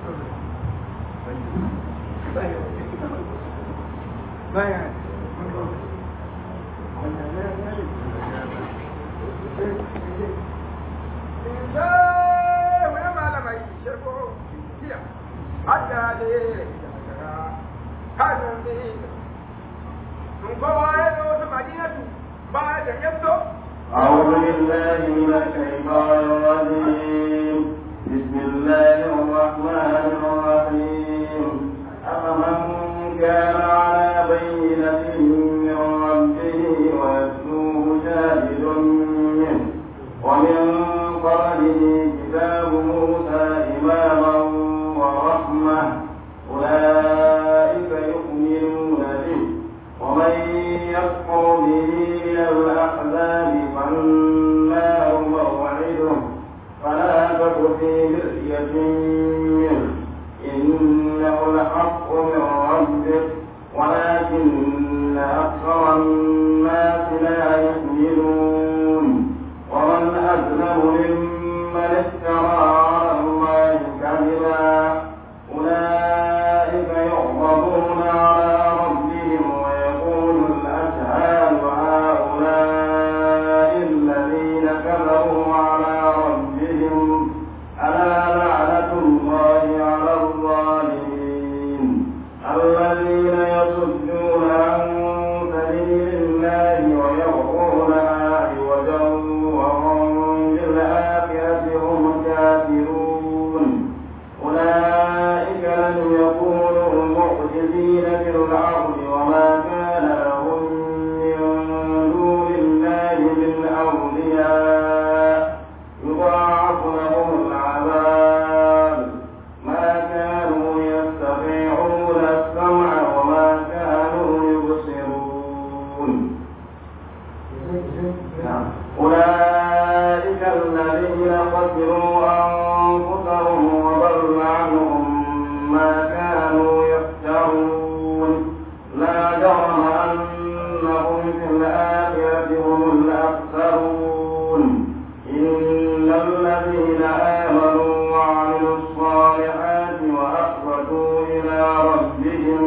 أعوذ بالله من الشيطان الرجيم. بسم الله الرحمن الرحيم. أفمن كان على بينة من ربه ويتلوه شاهد منه ومن قبله كتاب موسى إماما ورحمة أولئك يؤمنون به ومن يكفر به من الأحزاب فالنار موعده فلا تك في مرية منه إنه الحق من ربك ولكن أكثر الناس لا يؤمنون ومن أظلم ممن افترى على الله كذبا أولئك يعرضون على ربهم ويقول الأشهاد هؤلاء الذين كذبوا على ربهم ألا لعنة الله على الظالمين الذين يصدون عن سبيل الله ويبغونها عوجا وهم بالآخرة هم كافرون أولئك لم يكونوا معجزين في الأرض وما كان لهم من دون الله من أولياء يضاعف لهم العذاب ما كانوا يستطيعون السمع وما كانوا يبصرون أولئك الذين خسروا أنفسهم وضل عنهم ما كانوا يفترون لا جرم أنهم في الآخرة هم الأخسرون إن الذين آمنوا وعملوا الصالحات وأخبتوا إلى ربهم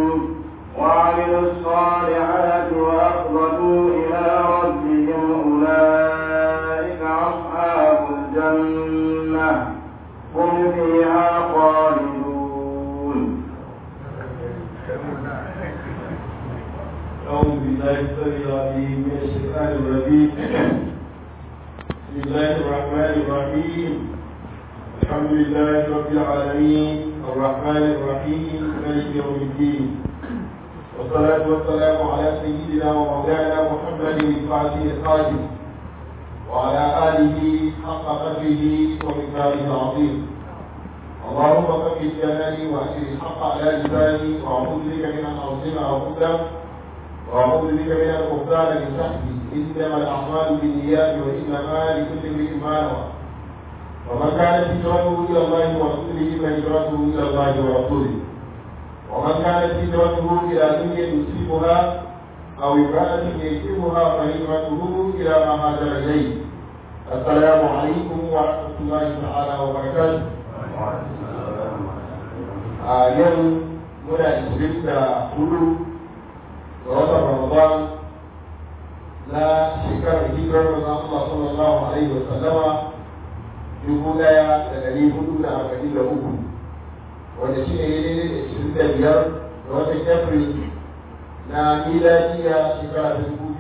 أولئك أصحاب الجنة هم فيها خالدون. أعوذ بالله السميع العليم من الشيطان الرجيم. بسم الله الرحمن الرحيم. الحمد لله رب العالمين الرحمن الرحيم مالك يوم الدين والصلاة والسلام على سيدنا ومولانا محمد الفاتح الخاتم وعلى آله حق قدره ومقداره العظيم. اللهم ثبت جناني وأجر الحق على لساني وأعوذ بك من أن أظلم أو أظلم وأعوذ بك من الغفران من تحتي إنما الأعمال بالنيات وإنما لكل امرئ ما نوى. ومن كانت هجرته إلى الله ورسوله فهجرته إلى الله ورسوله. ومن كانت هجرته إلى دنيا يصيبها أو امرأة يصيبها فهجرته إلى ما هاجر إليه. السلام عليكم ورحمة الله تعالى وبركاته. يوم منا 24 ووضع رمضان لا شكر هجرة رسول الله صلى الله عليه وسلم 1443 wanda shi ne daidai da 25 da watan April na miladiya shekara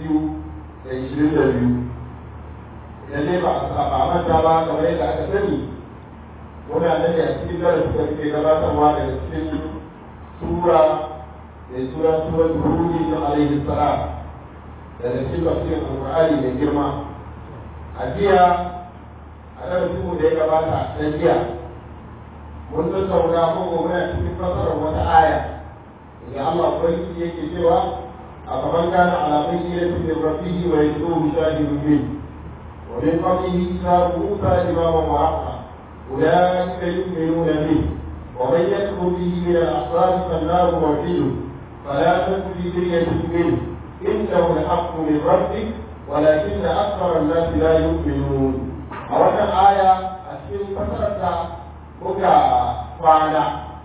2022. Idan dai ba a manta ba kamar yadda aka sani muna nan da cikin darasi da muke gabatarwa daga cikin sura mai sura surat Hud alaihi salam daga cikin tafsirin Al-Qur'ani mai girma. A jiya a darasin mu da ya gabata na jiya mun tattauna ko muna cikin fasarar wata aya da Allah ubangiji yake cewa a kaman kana ala bayyinatin min rabbihi wa yatluhu shahidun min wa min qablihi kitabu Musa imaman wa rahma أولئك يؤمنون به ومن يكفر به من الأحزاب فالنار موعده فلا تك في مرية منه إنه الحق من ربك ولكن أكثر الناس لا يؤمنون. أولا آية أشير فترة بكى فعلا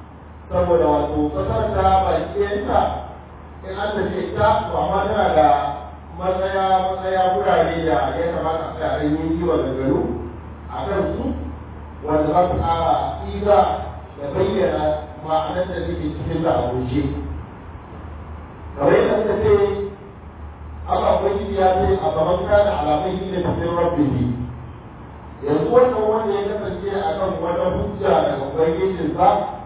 saboda wato kasar ta baki ɗayanta in an tafi ita to amma tana da matsaya wurare da ya kamata a tsaya yin yi wa ganganu a kan su wanda za su ƙara tsira da bayyana ma'anar da suke cikin da abuje kamar yadda suka ce Allah ubangiji ya ce a gaban kana alamai shi ne cikin rabbihi yanzu wannan wanda ya kasance a kan wata hujja daga ubangijinsa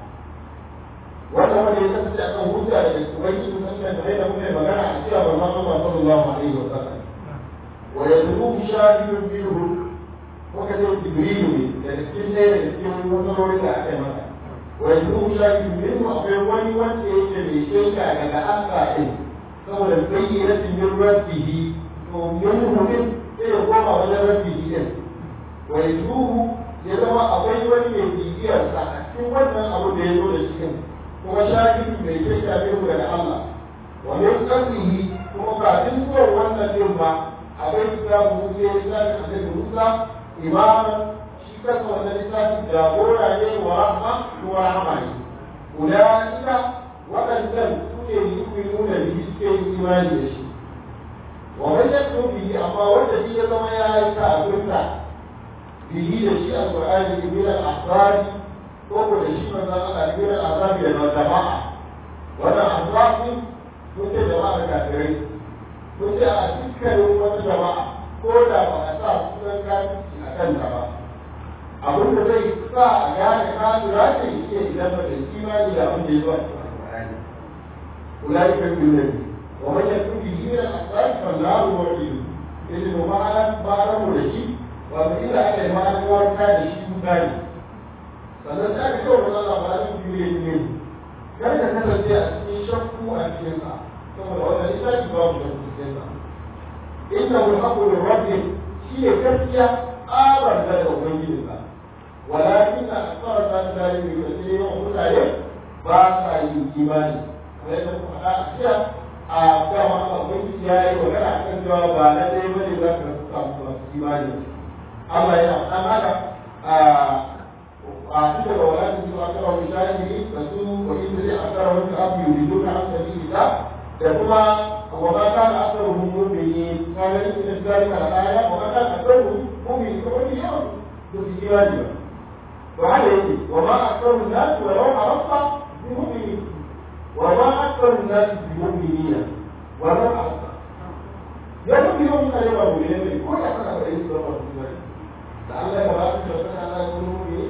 wannan wanda ya kasance a kan hujja daga ubangijin sa da muke magana a cewa manzon Allah sallallahu alaihi wa sallam wa yadru shahidun minhu ko kace jibrilu ne da cikin ɗaya daga cikin wasarorin da aka yi masa wa yadru shahidun minhu akwai wani wanda yake mai shaida daga Allah ɗin saboda bayyanatin min rabbihi to minhu din sai ya koma wajen rabbihi din wa yadru ya zama akwai wani mai bibiyar sa a cikin wannan abu da ya zo da cikin kuma shahidi mai ce shafe mu daga Allah wa min qablihi kuma kafin zuwar wannan din ba akwai kitabu Musa ya shafi annabi Musa imama shi kansa wannan littafin jagora ne wa rahma wa rahama ne ulaika waɗannan su ne yu'minuna bihi suke yin imani da shi wa man yakfur bihi amma wanda shi ya zama ya yi kafirta bihi da shi alqur'ani min al-ahbari ko da shi manzon Allah ne da azabi da jama'a wannan azabi mun ce jama'a da kafirai mun ce a dukkanin wata jama'a ko da ba a sa sunan kafirci a kanta ba abin da zai sa a gane kafira ce shi idan ba da imani da abin da ya zo a cikin alƙur'ani ulai kan biyu wa man yakun bihi min al-asbab fa lahu wa'id idan ma'ana mu da shi wato inda aka yi ma'ana warka da shi mutane sannan sai aka kawo wani labarin biyu ne kar ka kasance a cikin shakku a cikin sa saboda wannan lissafi babu shakku cikin sa inna hu haqqu min rabbih shi ne gaskiya abar da ubangijin sa walakin akthar an zalimi da sai yawan mutane ba sa yin imani sai da kuma a ciya a kama Allah ubangiji ya yi magana a kan cewa ba na dai bane za ka samu imani Allah yana faɗa haka أعتقد ولا تجد أكثر من شاهده فسوء وإن تجد أكثر من الأرض يريدون عن سبيل الله كما وما كان أكثرهم مؤمنين قال إن ذلك الآية وما كان أكثرهم مؤمنين كل يوم في إيمانهم وعليه وما أكثر الناس ولو حرصت بمؤمنين وما أكثر الناس بمؤمنين ولو حرصت يوم يوم كلمة مؤمنين كل أحد أبعيد الله لعلك ما أكثر على قلوبهم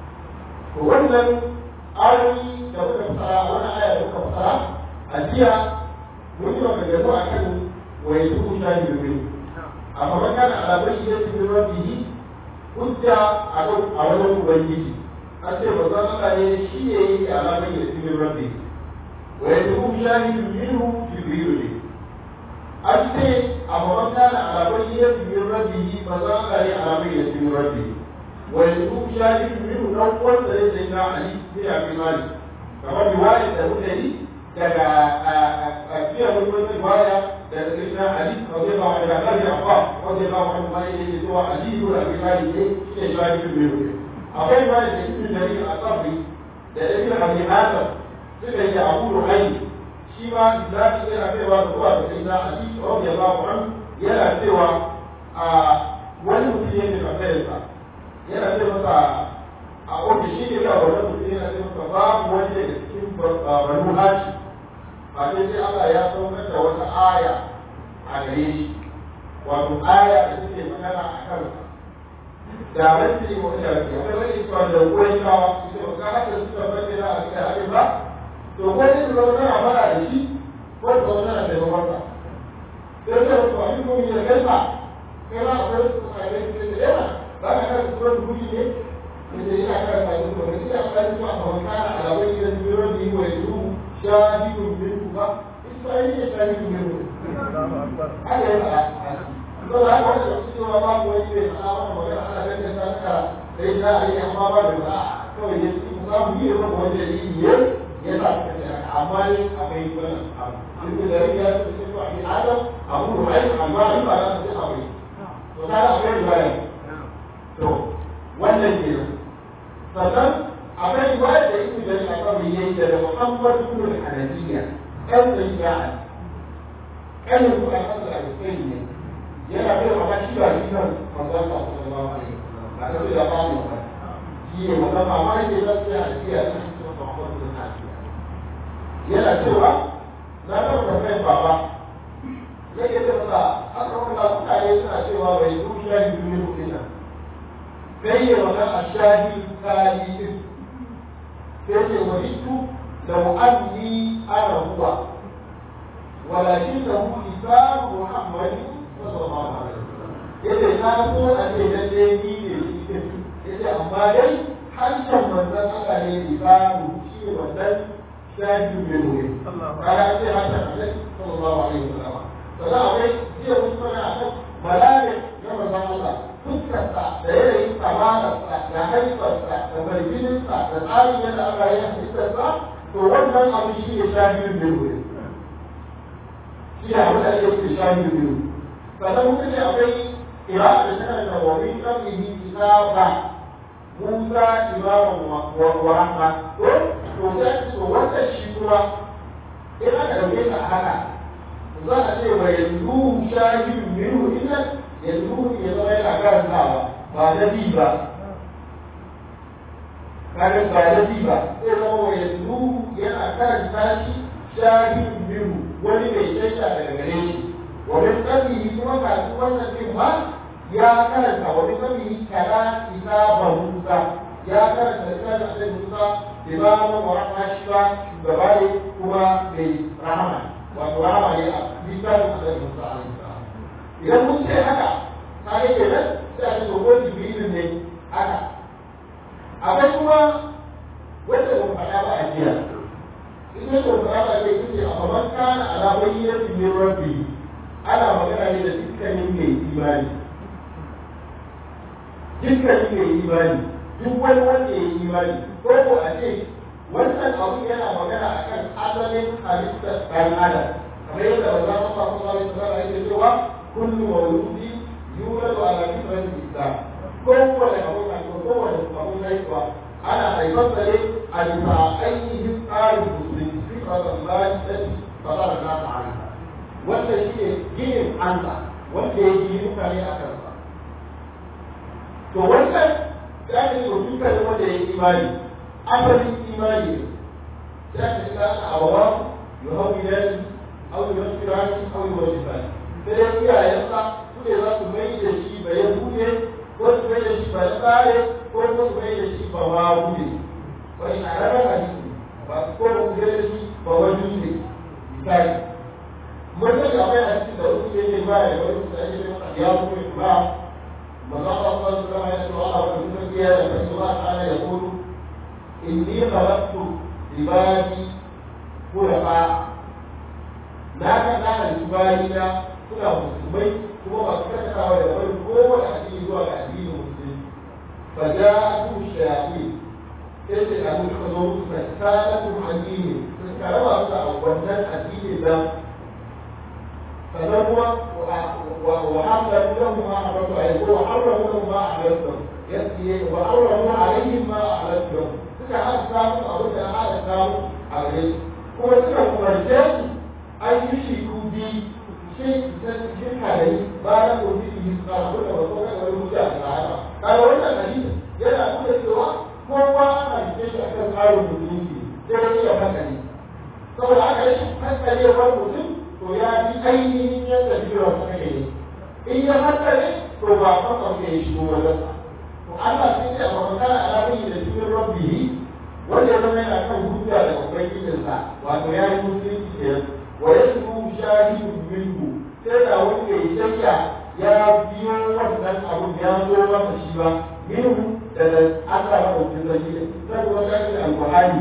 wannan ayoyi da muka fara wannan aya da muka fara a jiya mun yi maganganu a kan waye su shahi domin amma man kana alamar shi ya cikin rabbihi hujja a wajen ubangiji an ce ba za Allah ne shi ne yi alamar shi cikin rabbihi waye su shahi domin jibrilu ne an ce amma man kana alamar shi ya cikin rabbihi ba za Allah ne alamar shi cikin rabbihi ويكون شاهد منه نوع سيدنا علي بن ابي طالب كما روايه الهدى daga akiyar wani riwaya daga sayyidina ali radiyallahu anhu daga abi abbas radiyallahu anhu ma yake cewa ali ibn abi talib ne shi shahidin biyu akwai riwaya da ibn jarir al-tabari da ibn abi hatim suka yi abu ruhayy shi ma da shi yana cewa zuwa da sayyidina ali radiyallahu anhu yana cewa wani mutum ne da kansa yana ce masa a ofi shi ne kawai wani mutum yana ce masa babu wani daga cikin banu hashi ba sai sai Allah ya saukar da wata aya a gare shi wato aya da take magana a kan da wani ne wani da ke wani wani isma da ruwan shawa ita ba ka haka suka bayyana a cikin hadin ba to ko ne su zama tana fara da shi ko su zama tana taimakon sa sai sai wasu abin kuma ya kai ba kai ma akwai su a gare da yawa ba ka kan tsoron duki ne da yana kan tsayin kuma da ina kan zuwa a makana a labai gidan tsoron da yi wa yanzu shahidun minhu ba isra'ili ne shahidun minhu haka yi fara ko da haka wanda su cewa ba ku wani mai fara wani magana ana ganin ta naka da yi na ali amma ba da ba kawai ya ci za mu yi da kuma wanda yi ne ya sa ka ce amma ne akwai wannan abu duk da ya ce ko a adam abu ruwai amma in ba za su ce akwai to ta akwai ruwai to wannan ke sannan akwai riwaya da ibnu jarir al-tabari waliyai daga Muhammad ibn al-Hanafiyya kan sayyida kan su a kan al-Husayn ne yana da mamaci da shi kan manzon Allah sallallahu alaihi wasallam ba da ya ba mu ba shi ne wannan mamaki da sai a cikin Muhammad ibn al-Hanafiyya yana cewa na da kai baba yake da masa aka wanda mutane suna cewa bai zuciya ne duniya kuɗin nan kai ya wani a shahi kalitin sai ce wajittu da mu'anni ana huwa walakin da hu lisan muhammadi sallallahu alaihi wasallam yace na so a ce dan dai ni ne shi yace amma dai harshen manzon Allah ne lisanu shi wannan shahi ne ne kana ce harshen Allah sallallahu alaihi wasallam sannan akwai jiya wasu mana a kan malalin na manzon Allah fuskarsa da yanayin tsamanarsa da haifarsa da barbininsa da tsarin yadda aka yi halittarsa to wannan abu shi ne shahidin biyu shi ne abin da ake ce shahidin biyu sannan muka ce akwai kira da tana da wani ƙarfihi kitaba Musa imaman wa rahma to sai to wannan shi kuma in aka dauke ta haka za a ce wa yanzu shahidin biyu idan yanzu ya zama yana karantawa ba na bi ba kaga ba na bi ba sai zama wa yanzu yana karanta shi shahidin biyu wani mai shaida daga gare shi wani tsabihi kuma kasu wannan din ma ya karanta wani tsabihi kara kitaban Musa ya karanta littafin Annabi Musa imamu wa rahma shi ba shugaba ne kuma mai rahama wato rahama ne a littafin Annabi Musa alaihi salam idan mun ce haka kage kenan sai a ce ko Jibril ne haka akwai kuma wanda ba faɗa ba a jiya in ne ko faɗa ba sai kace a man kana ala bayyinatin min rabbi ana magana ne da dukkanin mai imani duk wani wanda ya yi imani ko a ce wannan abu yana magana akan asalin halittar ɗan adam kamar yadda ba za mu samu sallallahu alaihi wasallam yake cewa kullu mawludi yuladu ala fitrati islam kowane abu haihuwa ana haifarsa ne a bisa ainihin tsarin musulunci fitratan lahi lati fatara na ta'ala wanda shi ne ginin Allah wanda ya yi mutane a kansa to wannan ya ce to dukkanin wanda ya yi imani asalin imani ne ya ce ka ana abawa yau gidan au yi wasu kirani au yi wasu kirani sai dai iyayensa su ne za su mai da shi ba ya buɗe ko su mai da shi ba ya tsare ko su mai da shi ba ma buɗe wani a ranar hadisi ba ko da ku da shi ba wani ne misali mun sani akwai hadisi da wasu ne ne ba ya wani su ake da masa ya buɗe ba maza Allah sallallahu alaihi wasallam ya ce Allah wa dukkan iya da kai ba ta'ala ya kudu inni khalaqtu ibadi khulafa na ka dana ibadina suna musulmai kuma ba su kasawa da wani kowane addini zuwa ga addinin musulmi fa ja'atu shayatin sai ce da mutum ka zo musu na salatu addini sun karama su da wannan addini da sannan kuma wa hamla lahum ma haramtu alayhi wa harramu lahum ma ahlaltu yasi wa harramu alayhim ma ahlaltu suka hada mu abin da hada samu a gare kuma suka umarce su an yi shi kudi shi shirka da yi bayan gobe yi su kara wanda ba ko kai wani mutu a tsara kaga wannan hadisi yana nuna cewa kowa ana rike shi akan tsarin musulunci sai dai ya hankali saboda haka rashin hankalewar mutum to ya bi ainihin yadda biyar sa kake ne in ya hankali to ba fasa ke shi ko wajen sa to Allah sai ya ba kana alamin da cikin rabbihi wanda ya zama yana kan hujja da ubangijinsa wato ya yi musulunci kenan wa yasbu shahidun minhu sai da wanda ya shakka ya biyo wannan abun ya zo masa shi ba minhu daga Allah ba ɗauki zaki sai kuma kashi alƙur'ani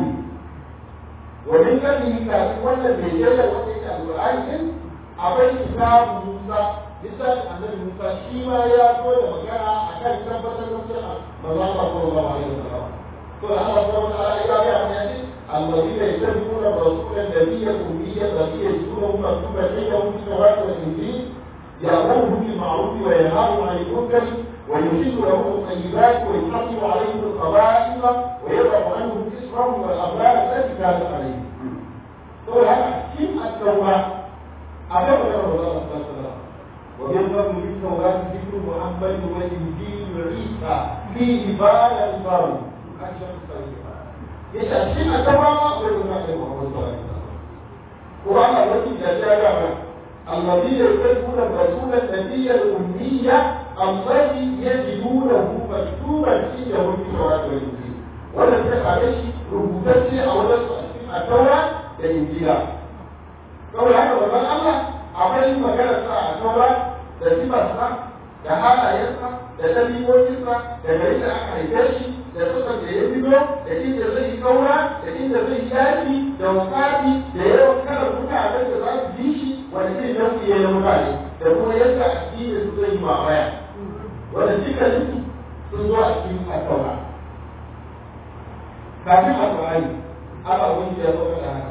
wa min kallihi kafin wannan mai shakka wanda yake alƙur'ani din akwai kitabu Musa littafin annabi Musa shi ma ya zo da magana akan tabbatar da cewa manzo Allah sallallahu alaihi wasallam to Allah subhanahu wa ta'ala ya ce الذين يتبعون الرسول النبي الأمي الذي يجدونه مكتوبا عندهم في التوراة والإنجيل يأمرهم بالمعروف وينهاهم عن المنكر ويحل لهم الطيبات ويحرم عليهم الخبائث ويضع عنهم إصرهم والأغلال التي كان عليه saboda haka cikin addawa akwai magana da Allah subhanahu wa ta'ala wa bi fadli bi tawrat dhikru Muhammad wa injil Isa fi ibada al-baru kashan sahiha yace cikin addawa akwai magana da Muhammad sallallahu alaihi wasallam Qur'an wani da ya ga الذين يتبعون الرسول النبي الأمية الذي يجدونه مكتوبا عنده في التوراة والإنجيل ولا تقع عليه ربوتات أو التوراة والإنجيل. قول هذا وقال الله عمل مكان التوراة تسيبها da halayensa da ɗabi'o'insa da gari da aka haife shi da sukan da ya fito da inda zai yi kaura da inda zai yi yaki da wakati da yawan kalar mutanen da za su bi shi wani zai nau'i ya mutane da kuma yadda addinin su zai yi mamaya wanda dukkanin sun zo a cikin alƙawa kafin alƙawari Allah wani ya zo da haka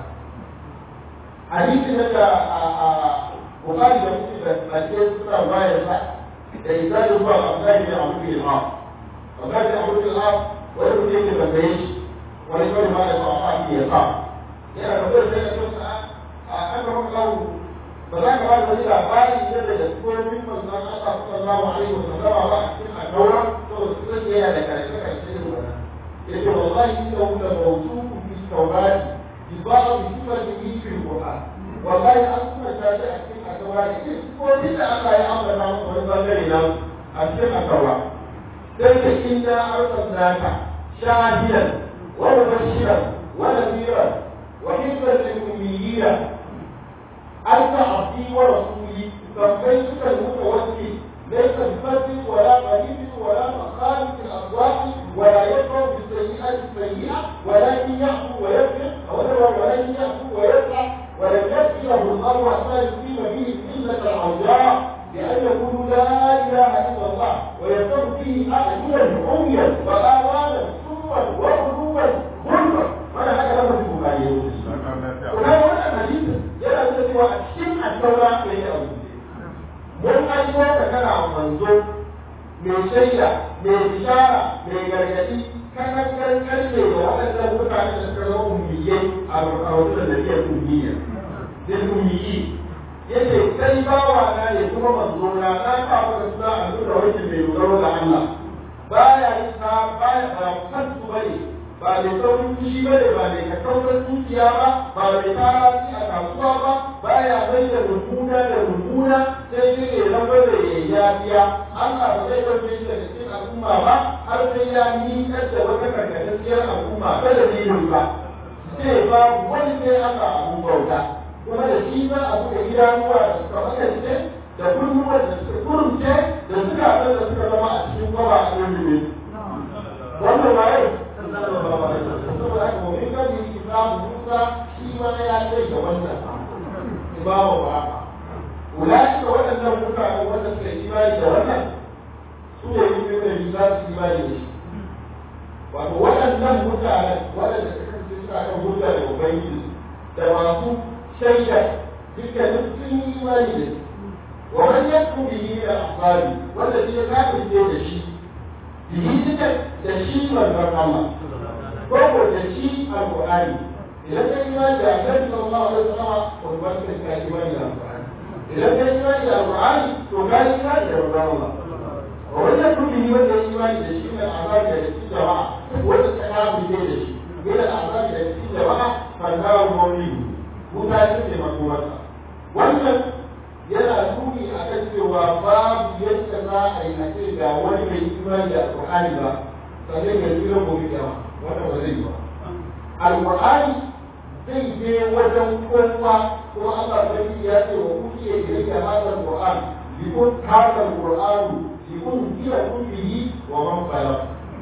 hadisi daga a Bukhari da Muslim da Hadisi suna bayar sa da izalin zuwa Abdullahi bin Amr bin al-As Abdullahi bin Amr bin al-As wani mutum yake tambaye shi wani kawai ma da ba a ya sa yana da kai sai ya ce a an ga makawo ba za ka ba da wani labari yadda da tsohon manzon Allah sallallahu alaihi wa sallam ba a cikin al-Tawra to sai yana da karshe karshe ne wannan yace wallahi inna la mawsuqu fi tawrat bi ba'd sifatihi fi al-Qur'an wallahi an kuma ta ce a cikin al-Tawra ko da Allah ya ambata masa wani bangare nan a cikin al-Tawra sai da inna arsalnaka shahidan wa mubashiran wa nadhiran wa hizban lil ummiyyin أنت عبدي ورسولي سميتك المتوكل ليس بفرد ولا غريب ولا مخالف في الأسواق ولا يشعر بالسيئة السيئة ولكن يعفو ويغفر ولكن يعفو ويسعى ولم يكفي له الأمر حتى يقيم به الملة العوجاء بأن يقولوا لا إله إلا الله ويتم فيه أعينا عميا وآوانا سما وغلوا غلبا وأنا هكذا لم تكن عليه وهذا الحديث yana da cewa a cikin addaura mai yi abu mun aiko ka kana manzo mai shaida mai bishara mai gargadi kana karfe da waɗannan mutane da suka zama ummiyai a rukawar da ke ummiya da ummiyi yace kai bawa na ne kuma manzo na ka maka suna a duk da wani mai dogaro da Allah baya yi ta baya ba kansu bane ba mai saurin fushi ba ne ba mai kakautar dukiya ba ba mai tarasi a kasuwa ba baya mai da rumuna sai dai ya zama da ya yafiya Allah ba zai ɗauke shi daga cikin al'umma ba har sai ya miƙar da wata karkatacciyar al'umma ta da dinin ba sai ba wani sai Allah abun bauta kuma da shi za a buɗe idanuwa da suka makance da kunnuwar da suka kurumce da suka da suka zama a cikin kwaba a cikin wannan waye saboda haka wani kan yi islamu musa shi ma ya ce ga wannan imamu ba ulai da waɗannan mutane wanda suka yi imani da wannan su ne yi da yi za su imani da shi wato waɗannan mutanen waɗanda suka kasance suna kan hujja da ubangiji da masu shaida dukkanin sun yi imani da shi wa man yakfu bihi da ashabi wanda shi ya kafirce da shi bihi da shi manzon Allah ko da shi alqur'ani idan kai imani da Annabi sallallahu alaihi wasallam ko ba kai imani da alqur'ani idan kai imani da alqur'ani to kai imani da manzon Allah wannan kuma wanda imani da shi ne azabi da shi jama'a wanda ta kafirce da shi yana azabi da shi jama'a fannawa mawli mutane ne makomarsa wannan yana nuni a kan cewa babu yadda za a yi a ce ga wani mai imani da alƙur'ani ba sannan ya tsira gobe kiyama wannan ba zai yi ba alƙur'ani zai je wajen kowa kuma Allah sai ya ce wa kuke ilayya hadha alqur'an likun hadha alqur'an likun kila kullihi wa man balagh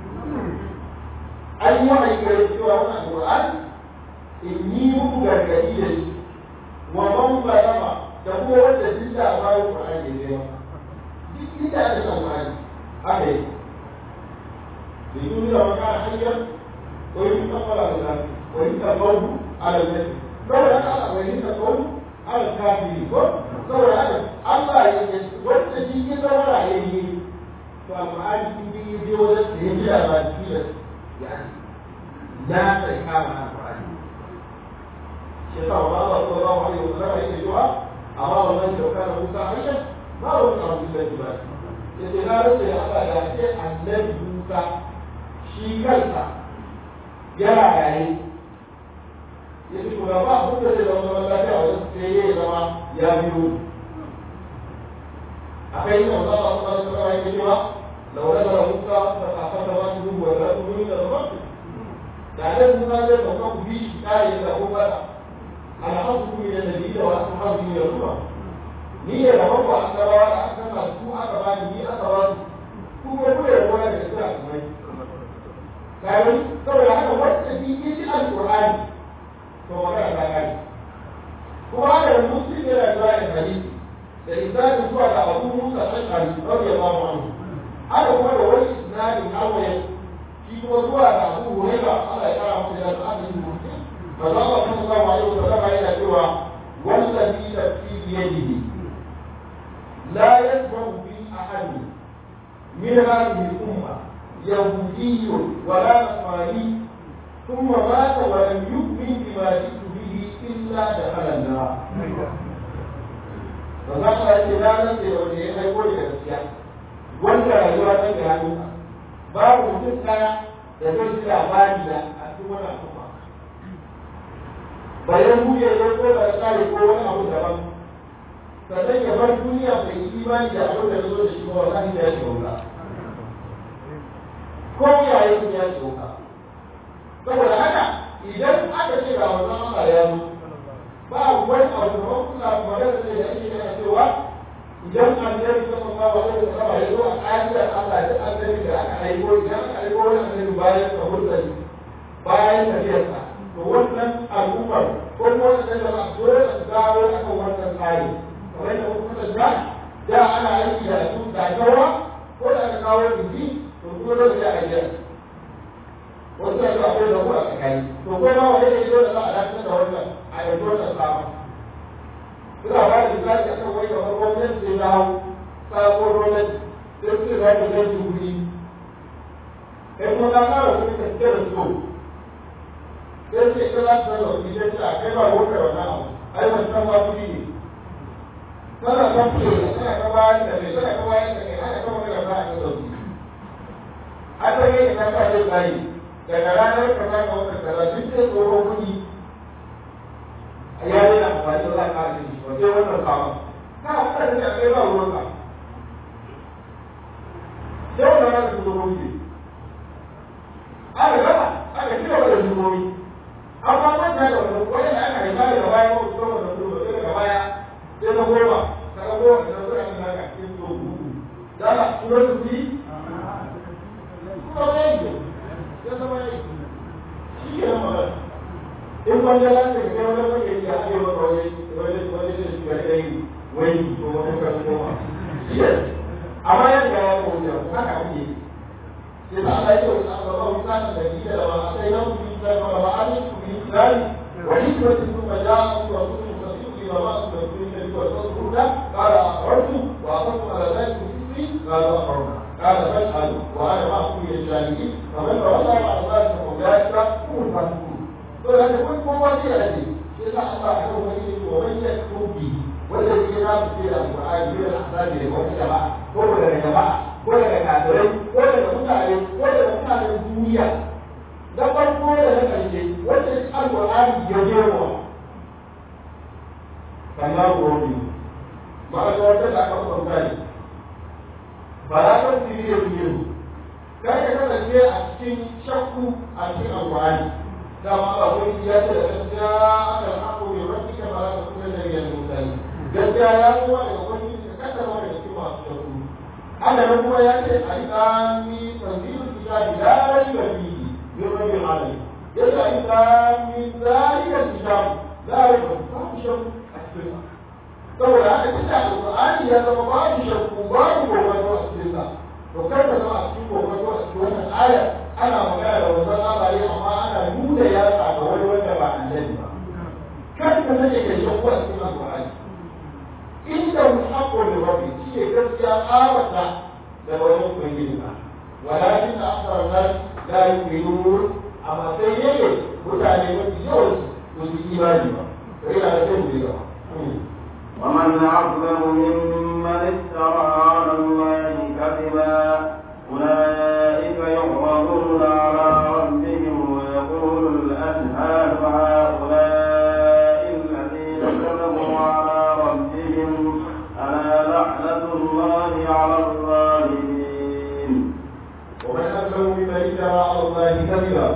ai wani ke cewa wannan alqur'an inni muku gargadi da shi wa man balagh da kuma wanda duk da bayan Qur'ani ne ba duk inda aka san Qur'ani haka yi da yi da maka hanyar ko yi ta fara da ko yi ta bawu ala nabi saboda Allah ko yi ta bawu ala kafiri ko saboda haka Allah ya yi wanda shi ke zama rayayye to Qur'ani shi ne ya je wajen da ya ji da ba shi ya sai kama Qur'ani shi yasa wa Allah sallallahu alaihi wasallam yake cewa amma wannan da kana Musa harshen ba wani abu da ba yace na rasa ya Allah da ce annabi Musa shi kansa yana raye yace ko ba abin da zai zama lafiya wajen sai ya zama ya biyo akai ne Allah sallallahu alaihi wasallam yake cewa law la Musa fa akhadha wa tubu wa la tubu da rabbi da nan Musa zai dauka ku bi shi kare da ko ba alhamdu min annabi wa ashabu min ruwa ni da babba annabawa da aka kama su aka ba ni aka ba su kuma ku da ruwa da tsara kuma kai saboda haka wanda bi shi alqur'ani to magana ta kai kuma da musulmi da riwaya hadisi da isnadin zuwa ga Abu Musa al-Ash'ari radiyallahu anhu haka kuma da wani isnadin awwal shi kuma zuwa ga Abu Hurairah Allah ya kara masa da annabi Muhammad sallallahu alaihi wasallam yana cewa wallazi nafsi biyadihi la yasma'u bi ahad min hadhihi al-umma يهودي ولا نصراني ثم مات ولم يؤمن بما جئت به إلا دخل النار. فذكر الإمام الذي يقول لك wanda rayuwa ta ga hannu babu mutum ɗaya da zai ji labari da a cikin wani al'umma bayan buɗe ya ko da tsari ko wani abu daban sannan ya bar duniya bai yi imani da abin da zo da shi ba wallahi da ya ce wuka ko ya yi ya ce wuka saboda haka idan aka ce ga wannan Allah ya zo ba wani abu da kuma magana da yake yana cewa idan annabi sallallahu alaihi wasallam ya zo a ƙa'idar Allah da annabi da aka aiko idan aka aiko wani annabi bayan ka hursali bayan tafiyarsa to wannan al'ummar ko wannan da ba dole su dawo akan wannan tsari kamar da kuma da ana aiki da su da dawa ko da aka kawo biki to kuma dole sai a yi wasu da akwai da kuma a tsakani to ko ma wani ne dole za a dakatar da wannan a yanzu wannan sabon suna ba da misali a kan wai kamar gwamnati sai na hau sabon gwamnati sai su za ta zai wuri kai kuma na kara kuɗi ka cike da so sai ce ka za ta zama wani sai ce a kai ba wata wannan abu ai wancan ba kuɗi ne tana kan kuɗi tana kan bayan da mai tana kan bayan da mai haka kan wani gaba a kan sauki an ta yi ka sa zai bayi daga ranar kaza ga wata kaza duk sai tsoron kuɗi ya yi amfani da za a ƙara shi wajen wannan kama na amfani da kai ba ruwan ka sai wannan rana su zo wuce aka gama aka ci gaba da zumomi amma manta da wannan wani da aka rika daga baya ko su gama da zumomi sai daga baya sai na goma daga goma da zai aka naka cikin so gugu da ala kuma su fi kuma zai yi ya zama yi shi ke nan magana in wanda lafi da kai wani wanda yake haɗe maka wani da shi gari ɗaya wani ko wani kan koma amma ya riga ya koyi da haka ake sai ta Allah ya ce wa Allah wa kana da gida da ba sai nan ku da ba ba an ku bi tsari wa hikmatu kuma ja'a wa kuntum tasbihu ila ma kuntum da ku tasbihu qala aqartu wa aqartu ala dhalika fi qala aqarna qala fashhadu wa ana ma'akum min ash-shahidin faman tawalla ala dhalika fa ulaika hum fasiqun to da kun kowa ce da shi sai ta Allah ya kawo wani ne wa man yaktubi wanda ke na fice da Qur'ani da ahzabi da wata jama'a ko daga jama'a ko daga kafirai ko daga mutane ko daga mutanen duniya da farko da na karshe wanda Al-Qur'ani ya jewa kamar gobe ba ga wata da aka kwanta ne ba za ka tsiri da biyu kai ka kasance a cikin shakku a cikin Al-Qur'ani dama akwai ya ce da gaskiya aka haƙo mai rafi ka ba za ka kuma da yanzu mutane gaskiya ya zuwa daga wani da kaddama daga cikin masu shakku haka nan kuma ya ce a yi tsami tanzilin kitabi la raiba fihi min rabbil alamin ya ce a yi tsami zalikan kitabi la raiba babu shakku a cikin sa saboda haka kisa alqur'ani ya zama babu shakku babu kokonto a cikin sa to kar ka zama a cikin kokonto a cikin wannan aya ana magana da wannan labari amma ana nuna yatsa ga wani wanda ba annabi ba kar ka sake kai shakku a cikin alqur'ani inda haqqu li rabbi shi gaskiya awata da wani ubangiji ba walakin akthar nas la yu'minun amma sai yake mutane mafi yawan su su imani ba وإلى أجل ومن أظلم ممن افترى على الله كذبا أولئك يعرضون على ربهم ويقول الأشهاد هؤلاء الذين كذبوا على ربهم ألا لعنة الله على الظالمين. ومن أظلم ممن افترى على الله كذبا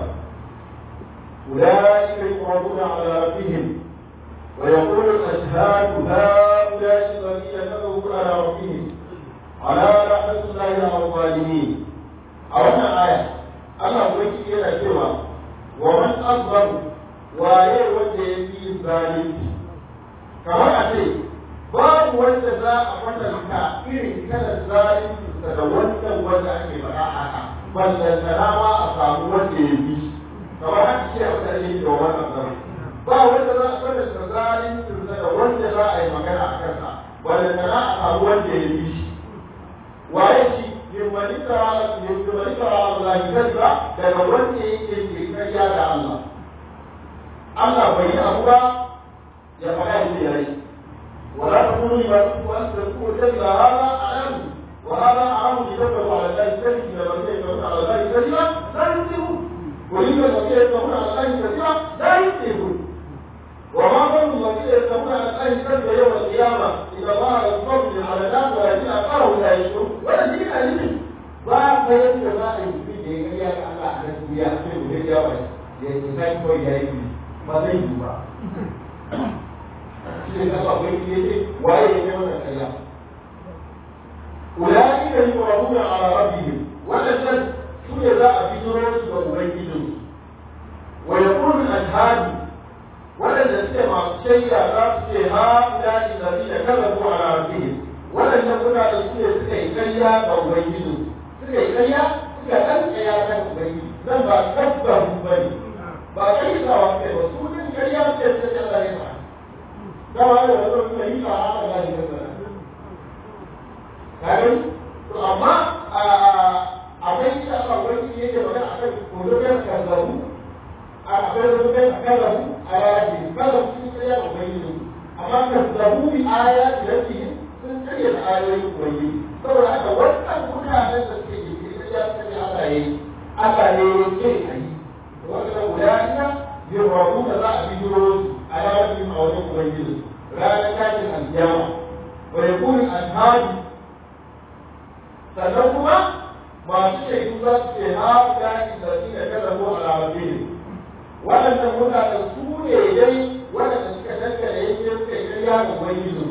أولئك يعرضون على ربهم ويقول الأشهاد هؤلاء الذين كذبوا على ربهم على لعنة الله على الظالمين. أولا آية الله وجه إلى سوى ومن أظلم وآية وجه في الظالم كما أتي باب وجه ذا أفضل كائر كان الظالم تتوجه وجه براءة بل السلام أصاب وجه فيه كما أتي أفضل ومن أظلم ba wanda za a fada tsakanin da wanda za a yi magana a kansa wanda tana a samu wanda ya yi shi waye shi yimmalika Allah kadba daga wanda yake ke kariya da Allah Allah bai yi abu ba ya faɗa shi ya yi wala takunu ma tuqu an takunu kadba hada alam wa hada alam yadullu ala Allah kadba wa yadullu ala Allah kadba la yusibu wa yadullu ala Allah kadba la yusibu وما ظن الذين يتقون عن الله كذب يوم القيامة إن الله يفضل على الناس والذين أكثرهم لا يشكرون والذين أجلهم ba bayan da za a yi fi da ya gariya ga Allah a gaskiya sai mu ga yawa ya yi sai ko ya yi ba zai yi ba shi da ba wai ke ce waye ne wannan kariya ulai da yuraduna ala rabbihim wannan su ne za a bijiro su ga ubangijin wa yaqulu al-ashhadu waɗanda suke masu shaida za su ce ha ulai da kallabu ala rabbihim waɗanda mutane su ne suka yi ƙarya ga ubangijin suka yi ƙarya suka ɗan ƙaya kan ubangiji nan ba tabbahu ba ne ba ƙaryawa kai ba su din ƙarya ce suka ce Allah ya ba dama da wasu suka yi ba haka ba ne kan kare to amma akwai shi da Allah wani yake magana akan kudurin kazzabu akwai rubutun kazzabu a yaji kazzabu sun ƙarya ga ubangiji amma kazzabu bi ayati rabbihim sun ƙarya da ayoyin ubangiji saboda haka wannan mutanen da suke ya sani Allah ya yi Allah ne ya ce a yi wanda guda yin rabu da za a bijiro su a yawancin a wajen ubangiji ranar tashin alkiyama wa ya kuri alhaji sannan kuma masu shaidu za su ce ha ya yi sarki da kada ko alamabe ne waɗannan mutanen su ne dai waɗanda suka tattara yake suka yi ƙarya ga ubangiji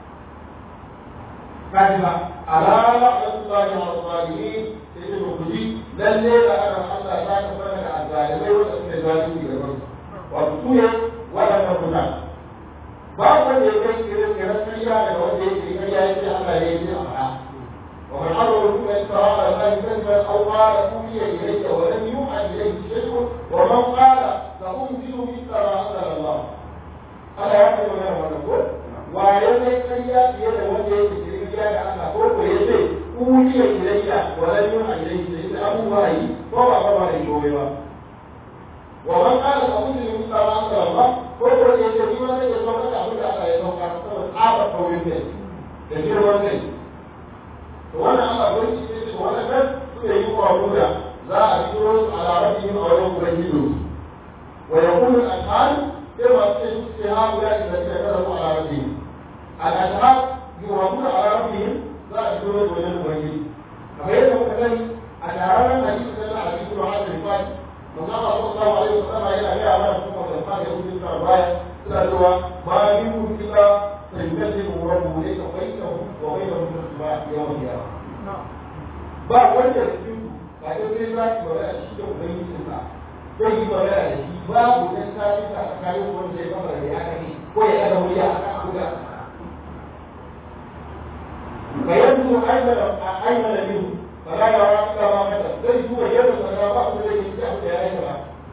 kajiba alama Allah ya al-zalimin sai ku ji lalle da ana Allah ta tabbata da azalimai wanda suke zalunci da kansu wato su ne waɗanda kuna ba wanda ya kai irin kariya daga wanda ya ke kariya ya ce Allah ya yi a faɗa wa man arwa kuma ya tsara da Allah kanka aw qala umiya ilayka wa lam yuha ilayka shay'un wa man qala sa unzilu mithla ma anzala Allah Allah ya ce wannan ko wa ya kai kariya fiye da wanda ya ke kariya da Allah ko ya ce umiya ilayka wa lam yuha ilayka أبو هاي طبعا طبعا الجويبة ومن قال أقول لمثل ما أنزل الله فهو يجري ولا يجري أقول على يتوقع عابد قويتين كثير وزين وأنا أما أقول شيء وأنا بس سيقوم أقول لا أشكر على ربهم أو يوم رجلهم ويقول الأشهاد كما تشهد هؤلاء الذين كذبوا على ربهم الأشهاد يوافقون على ربهم لا أشكر ويوم رجلهم فهذا كذلك a taron hadisi da na hadisi da hadisi da manzo Allah sallallahu alaihi wasallam yana ga mana kuma da fara yin da baya suna cewa ma yuhu illa sayyidu rabbuhu laysa bainahu wa bainahu tasma yawm al-qiyamah ba wanda su ba da sai za ki wala shi da ubangiji sa sai yi wala da shi babu dan sai ta kai wanda ya fara da aka ne ko ya ga wuya aka buga bayan ayyana minhu فلا يرى إلا ما كتب زي هو يدرس أن بعض الذي يفتح في آية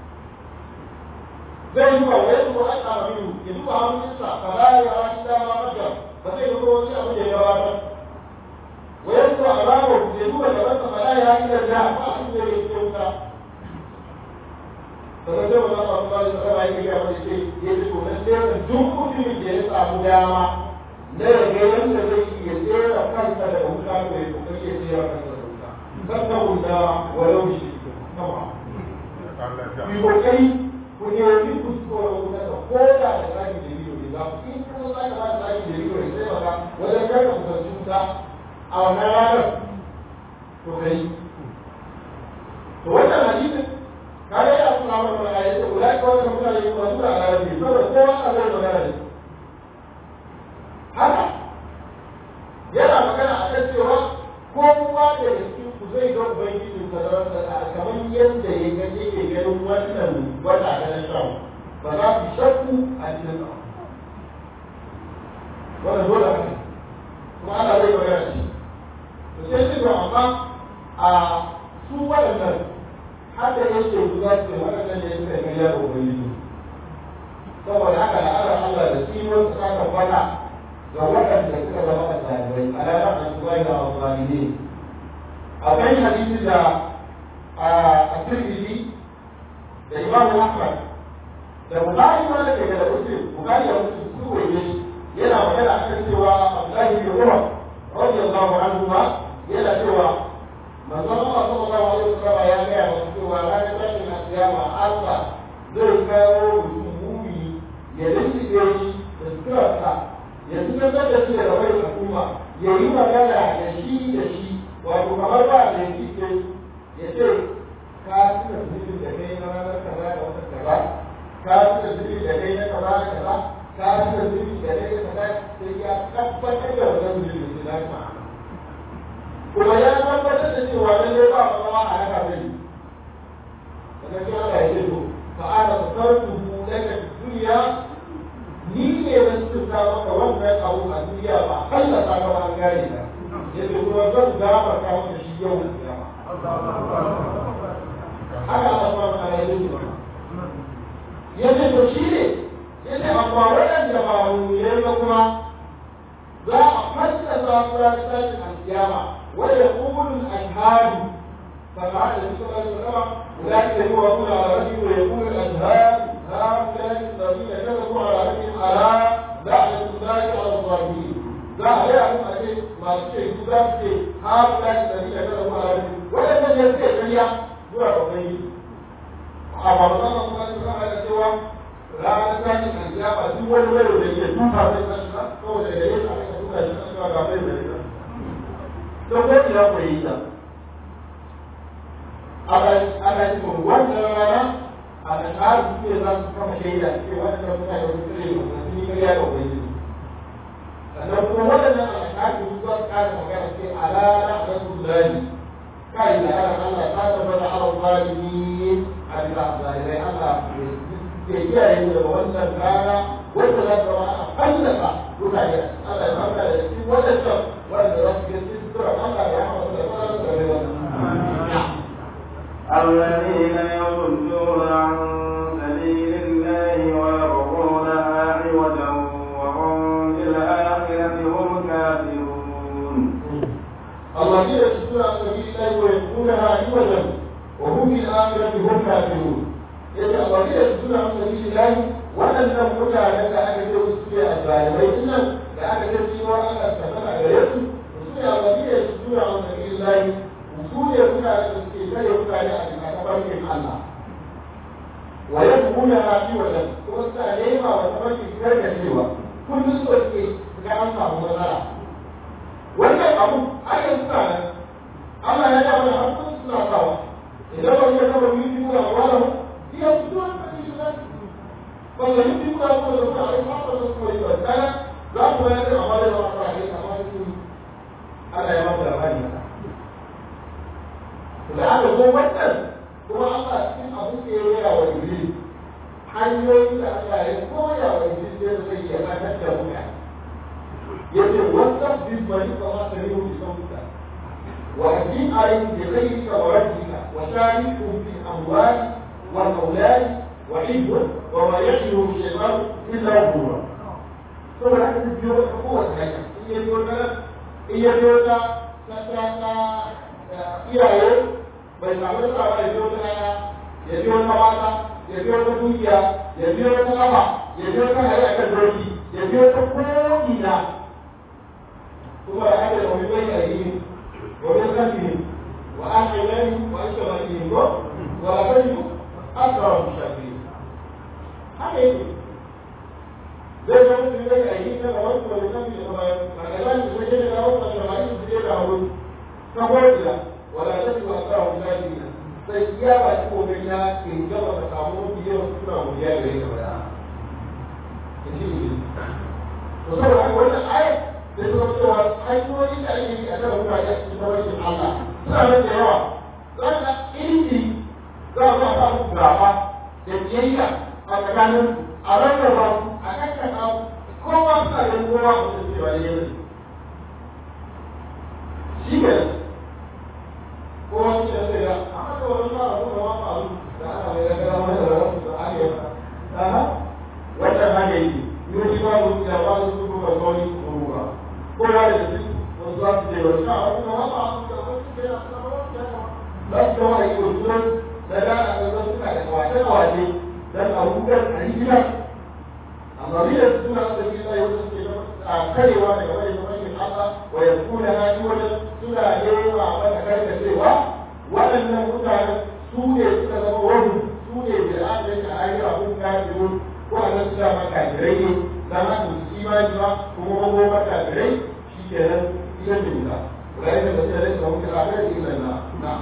زي هو ويدرس أشعر منه يدوب عن الإسرع فلا يرى إلا ما كتب فزي هو شيء أبو جيبانا ويدرس أمامه يدوب جبت فلا يرى إلا الجاه فأخذ الذي يفتح sannan sai wanda ba su ba da tsara yake ya wani ce ya ce to na tsere duk mutumin da ya samu dama na yaga yadda zai iya tsere kansa daga wuta to ya kokari ya tsere kansa da wuta kanka wuta walau shi kama ku kokari ku nemi kuskuren wuta da koda da tsaki da biyu ne za ku in kuma za ka ba da tsaki da biyu ne sai maka wajen karka kusanci wuta a wannan ranar to kai to wannan hadisin kaga ya suna mana ayat da ulai ka wannan mutane ba su da arabi saboda kowa a zai magana ne haka yana magana a kan cewa kowa da cikin ku zai ga ubangiji kamar yadda ya ga yake ganin wannan wata da na shan ba za ku shakku a cikin sa wannan dole haka kuma ana zai magana shi to sai ce amma a su waɗannan haka yake guda su waɗannan ne suka yi da ubangiji saboda haka da Allah da tsinon su aka fada ga waɗanda suka zama a tsarai alama an zuwa da amfani ne akwai hadisi da a Tirmidhi da Imam Ahmad da Bukhari ma da ke da Muslim Bukhari da Muslim su waye yana magana akan cewa Abdullahi bin Umar radiyallahu anhu yana cewa manzon Allah sallallahu alaihi wasallam ya ga wa cewa ranar tashin kiyama Allah zai kawo mutum ya rinke shi da sukarsa ya tunatar da shi da rawar al'umma ya yi magana da shi wato kamar ba da yake ce ya ce ka tuna zubin da kai na ranar kaza da wata kaza ka tuna zubin da kai na kaza da kaza ka tuna zubin da kai na kaza sai ya tabbatar da wannan zubin da shi kuma ya tabbatar da cewa lallai ba a a haka bai daga cikin Allah ya ce to fa ana sarfuhu daga duniya ni ne zan tuka maka wannan abu a duniya ba Allah ta ga an gane ta yace kuma zan gama ka maka shi yau da kiyama haka Allah ta ya yi yace to shi ne yace amma wadanda ba mu yayi ba kuma za a fassa zafura ta tashin alkiyama ويقول الأشهاد فقال النبي صلى الله عليه وسلم أولئك يدعون على ربهم ويقول الأشهاد هؤلاء الذين كذبوا على ربهم ألا لعنة الله على الظالمين لا يعلم أن ما شيء ذلك هؤلاء الذين كذبوا على ربهم ولم يستطيع شيئا هو ربهم أمر الله صلى الله عليه وسلم على سوى لا نستطيع أن يأتي دول ولو يجوز هذا الأشهاد فهو يجوز أن يكون الأشهاد غير to ko ina ko yi ta ana cikin wannan rana a da tsari su za su kama shaida ce wannan mutane da su ne ba su yi kariya ga wani sannan kuma waɗannan al'adu su za su kara magana ce alana da su zani kai da ana Allah ta tabbata ala zalimi a bisa zalirai Allah ke kiyaye mu daga wannan rana wanda za ta zama a fallasa mutane Allah ya fara da cikin waɗannan wanda za su gani الذين يصدون عن سبيل الله ويبغونها عوجا وهم بالآخرة هم كافرون. الذين يصدون عن سبيل الله ويبغونها عوجا وهم بالآخرة هم كافرون. يعني الذين يصدون عن سبيل الله waɗannan mutanen da aka ce su ne a zalibai nan da aka ce cewa ana tabbata gare su su ne alladina yasuduna an sabilillahi su ne mutanen da suke tare mutane a cikin tabarkin Allah wa yabuna fi wajen kuma suna nema wa tabarkin gargajewa kullum so suke ga an samu matsala wannan abu ayyukan suna nan Allah ya ga wannan hankali suna sawa idan ba ya kaba yi kuma wala ya fito wanda yake kuma ko da kuma ai fata da kuma yi wannan za ku ga da amana da Allah ya kamar su Allah ya ba ku labari da aka zo wannan kuma Allah cikin abu ke yaya wa Iblis hanyoyin da Allah ya koya wa Iblis da zai yi a kan da mutane yace wannan bin bari kuma ta yi wuce sauka wa ajin alayhi bi ghayrika wa rabbika wa sharikum fi amwal wal aulad وعيد وما يحيي الشيطان الا غرورا ثم لا تجيو قوه هيك هي جوتا iyaye bai samu da ba ya biyo ta ya biyo ta mata ya biyo ta dukiya ya biyo ta kafa ya biyo ta hari akan doki ya biyo ta ko'ina kuma da aka da wani bai a yi wani kafi wa aka yi nani wa aka ba yi ko wa aka yi aka wa shafi haka yake zai zama su bai a yi na wani wani kafi da kuma a ƙalan da suke da kawo a shamari su ke da wani ta ko'ina wala ta wa aka wa shafi sai iya ba shi gobe ya ke gaba ka samu mafi yawan suna wuya da ya gaba da in ji ne to saboda haka wannan ayat da suka cewa hanyoyin da ake yi a kan mutane a cikin tabbacin Allah suna nan da yawa za ka iri za a samu gaba da kiyayya a tsakanin a rarraba a kakkasa kowa suna ganin kowa a cikin cewa ne yanzu shi ne kowa shi ne sai ya amma da wani shara kuma ma faru da ana mai gagara mai da wasu da ake yi wannan haka yi yi ba mu da ba su kuma sauri kuma kowa da shi wasu za su ce wani shara kuma ma faru da wasu ke da za su kawo a yi wasu da gana da zan suna da kawace-kawace don abubuwan a yi gina amma biyar suna da gina yau suke a karewa daga wani zamanin Allah wa ya kuna hajji wajen suna yawa mata karkacewa waɗannan mutanen su ne suka zama wani su ne da aka yi a ayyuka abin kafirun waɗannan suna makafirai ne don haka su imani ba kuma mago makafirai shi ke nan iya jimla wadda da su da su mutu a kan ilan na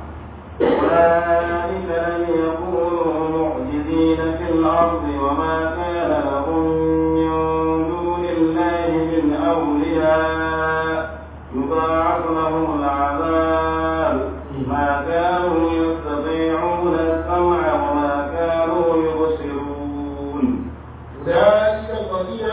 أولئك لم يكونوا معجزين في الأرض وما كان لهم من دون الله من أولياء يضاعف لهم العذاب ما كانوا يستطيعون السمع وما كانوا يبصرون أولئك الذين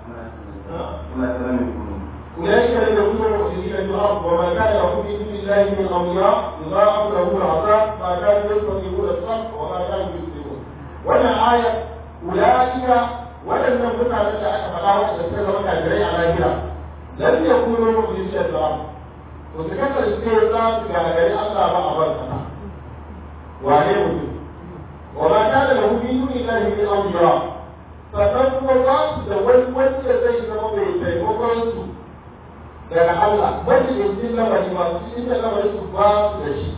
أولئك لم يكونوا معجزين في الأرض وما كان لهم من دون الله من أولياء يضاعف لهم العذاب ما كانوا يستطيعون السمع وما كانوا يبصرون. وأنا آية أولئك ولم يكن على فقاوة تستمر كافرين على هجرة لم يكونوا معجزين في الأرض وتكفل الاستيطان على غير الله ما أبرزنا وعليه وما كان له من دون الله من أولياء فقد الله تولد زي ما بيتي وقرنسو daga Allah wanda yanzu lamari masu cikin lamarin su ba su da shi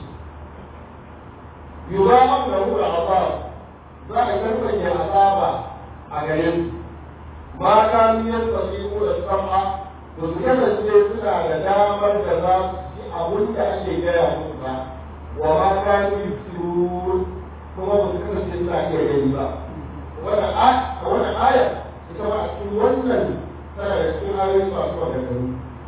yura abu da hura azaba za a karfanya azaba a gare su ma kanu yastasiqu da sam'a to su kasance suna da damar da za su ji abin da ake gaya musu ba wa ma kanu yusirun kuma ba su kasance suna iya gani ba wannan aya ita ma a cikin wannan tana da cikin ayoyi masu maganganu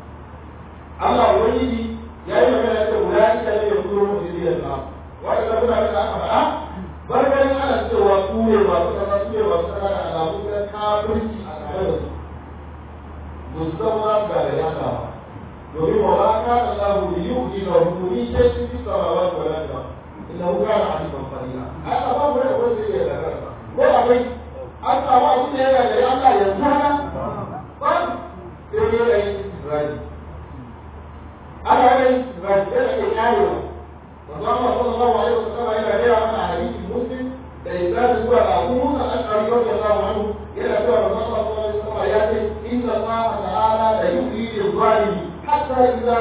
Allah wani ya yi magana da wulaƙi da ne ya kuro musulmiyar ba wanda kuna da aka faɗa barbarin ana cewa su ne masu kasa su ne masu kasa da alamu na kafirci a tare da su musamman ga da yada ba domin wa ma ka da lahu bi yuhi da hukumi sai su fi samawa da wani ba inda hu kana a cikin fadila ai ba ba da wanda ya da kansa ko akwai an samu abin da ya ga Allah yanzu haka ba sai ya yi Isra'ila ana yin zance da ke yarewa manzo Allah sallallahu alaihi wasallam yana gaya mana a hadisi muslim da idan zuwa da Abu Musa al-Ash'ari radiyallahu anhu yana cewa manzo Allah sallallahu alaihi wasallam ya ce inna Allah ta'ala la yuhyi al-zalimi hatta idza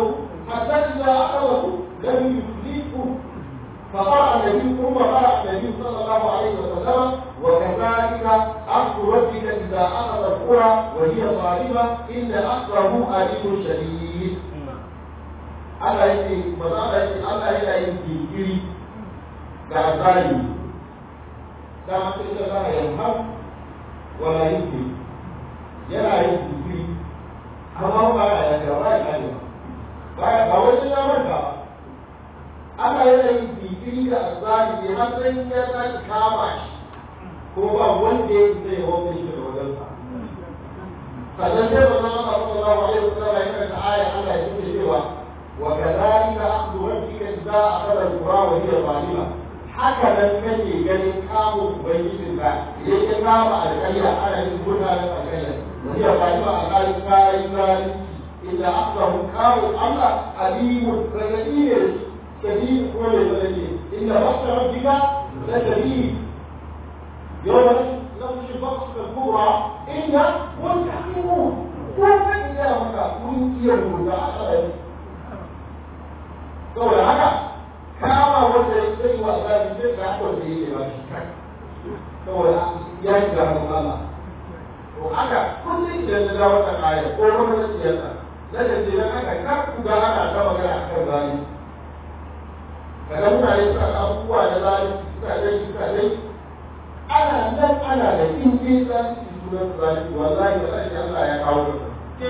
aqalahu lam yuflihu فقرأ النبي ثم قرأ النبي صلى الله عليه وسلم وكذلك أخذ ربك إذا أخذ القرى وهي ظالمة إن أخذه أليم شديد Allah yake maza Allah yake Allah yana yin jinkiri ga azali da mutum da za a yanka wala yake yana yin jinkiri amma ba ya yanka ba ya kare ba wani ya manta Allah yana yin jinkiri ga azali ne har sai ya sake kama shi ko ba wanda ya zai wanda shi da wajensa sannan sai ba zama sallallahu alaihi wasallam ya karanta aya Allah ya ce cewa وكذلك أخذ ربك إذا أخذ القرى وهي ظالمة هكذا كني جاني كامو بيت الله إذا كام الكيلة على الجنة الكيلة وهي ظالمة على الكيلة إذا أخذه كامو الله أليم شديد شديد كل شديد إن بطش ربك لشديد يوم نمشي البطش الكبرى إن منتحمون وما إذا هناك من يموت أخرين saboda haka kama wanda ya tsaye wa zaɓi sai ka haɗa da yake ba shi kan saboda ya yi ga hannun Allah to haka kullum idan na dawo ta kaya ko wani wasiyarsa na da ce dan haka ka kuga ana ta magana a kan zaɓi kaga mutane suka abubuwa da zaɓi suka dai ana nan ana da in ke zaɓi sunan zaɓi wallahi da ƙarshe Allah ya kawo da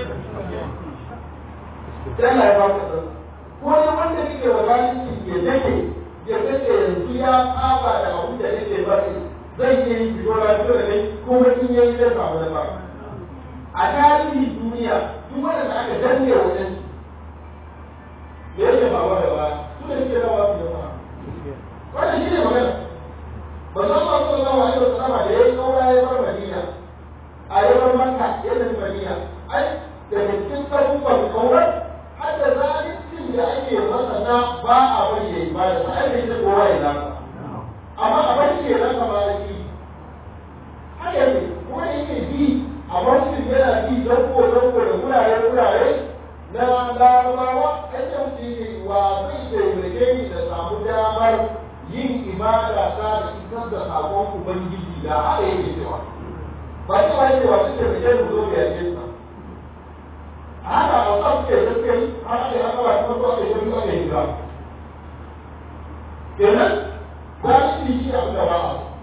sai Allah ya kawo da wani wanda kake wa zalunci ya dake yanzu ya saba da abin da yake bari zai yi fito lafiya da kai kuma in yayi zai samu nasara a tarihi duniya duk wanda aka danne wajen da yake ba wa da ba su da yake rawa su da ba wannan shi ne magana ba za mu so zama a yau sama da yayi kaura ya bar Madina a yawan Makka yana Madina ai daga cikin sabubban kaurar hadda zalincin da ake masa na ba a bari ya yi ba da sa'ai da ita kowa ya zaka amma a bari ya zaka ba da shi haka ne kuma yake bi a bari yana bi zango da wurare na larabawa yadda mutum yake wa zai taimake ni da samu damar yin ibada ta da isar da sakon ubangiji da haka yake cewa ba cewa yake wa su taimake ni zo ya ce sa haka a wasu ke gaske haka ne haka ba kuma zuwa ke wani ake hijira kenan ba shi shi abin da ba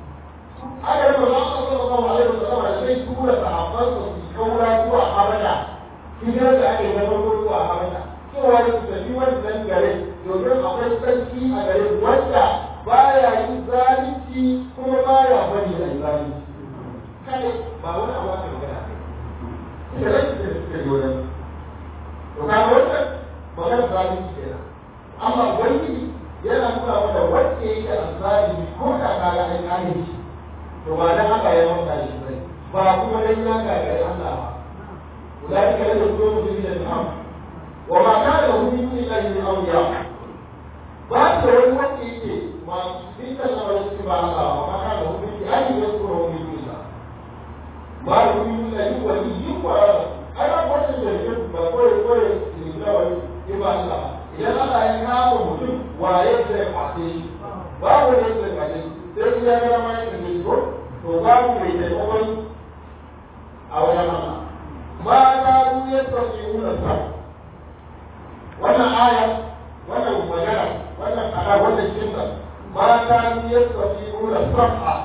a haka ne ba za a zama kawo alaihi wasallam da zai tura sahabban su kaura zuwa habasha hijirar da ake na farko zuwa habasha cewa su tafi wannan garin domin akwai sarki a garin wanda baya yin zalunci kuma baya bari a yi zalunci kai ba wani abu aka magana kai da rashin da suke yi wajen to ka wannan magana zalunci kenan amma ubangiji yana nuna mana wanda yake azzalimi ko da ka ga an kare shi to ba dan haka ya manta shi bai ba kuma dan ya ga gari Allah ba ulaika la yadkhuluna fi al-jannah wa ma kana lahum min ilahin awliya ba da wani wanda yake ma dukkan lamarin ba Allah ba ma kana lahum min ilahin yadkhuluna min Allah ba da min ilahin waliyyin wa ana wannan da yake ba koyi da wani ba Allah idan Allah ya kawo mutum waye zai kwace shi babu ne zai kwace sai ya ga ma yake ne ko to babu mai taimakon a wajen Allah ma ta ruye tsakiyu sa wannan aya wannan magana wannan kada wannan kinta ma ta ruye tsakiyu sa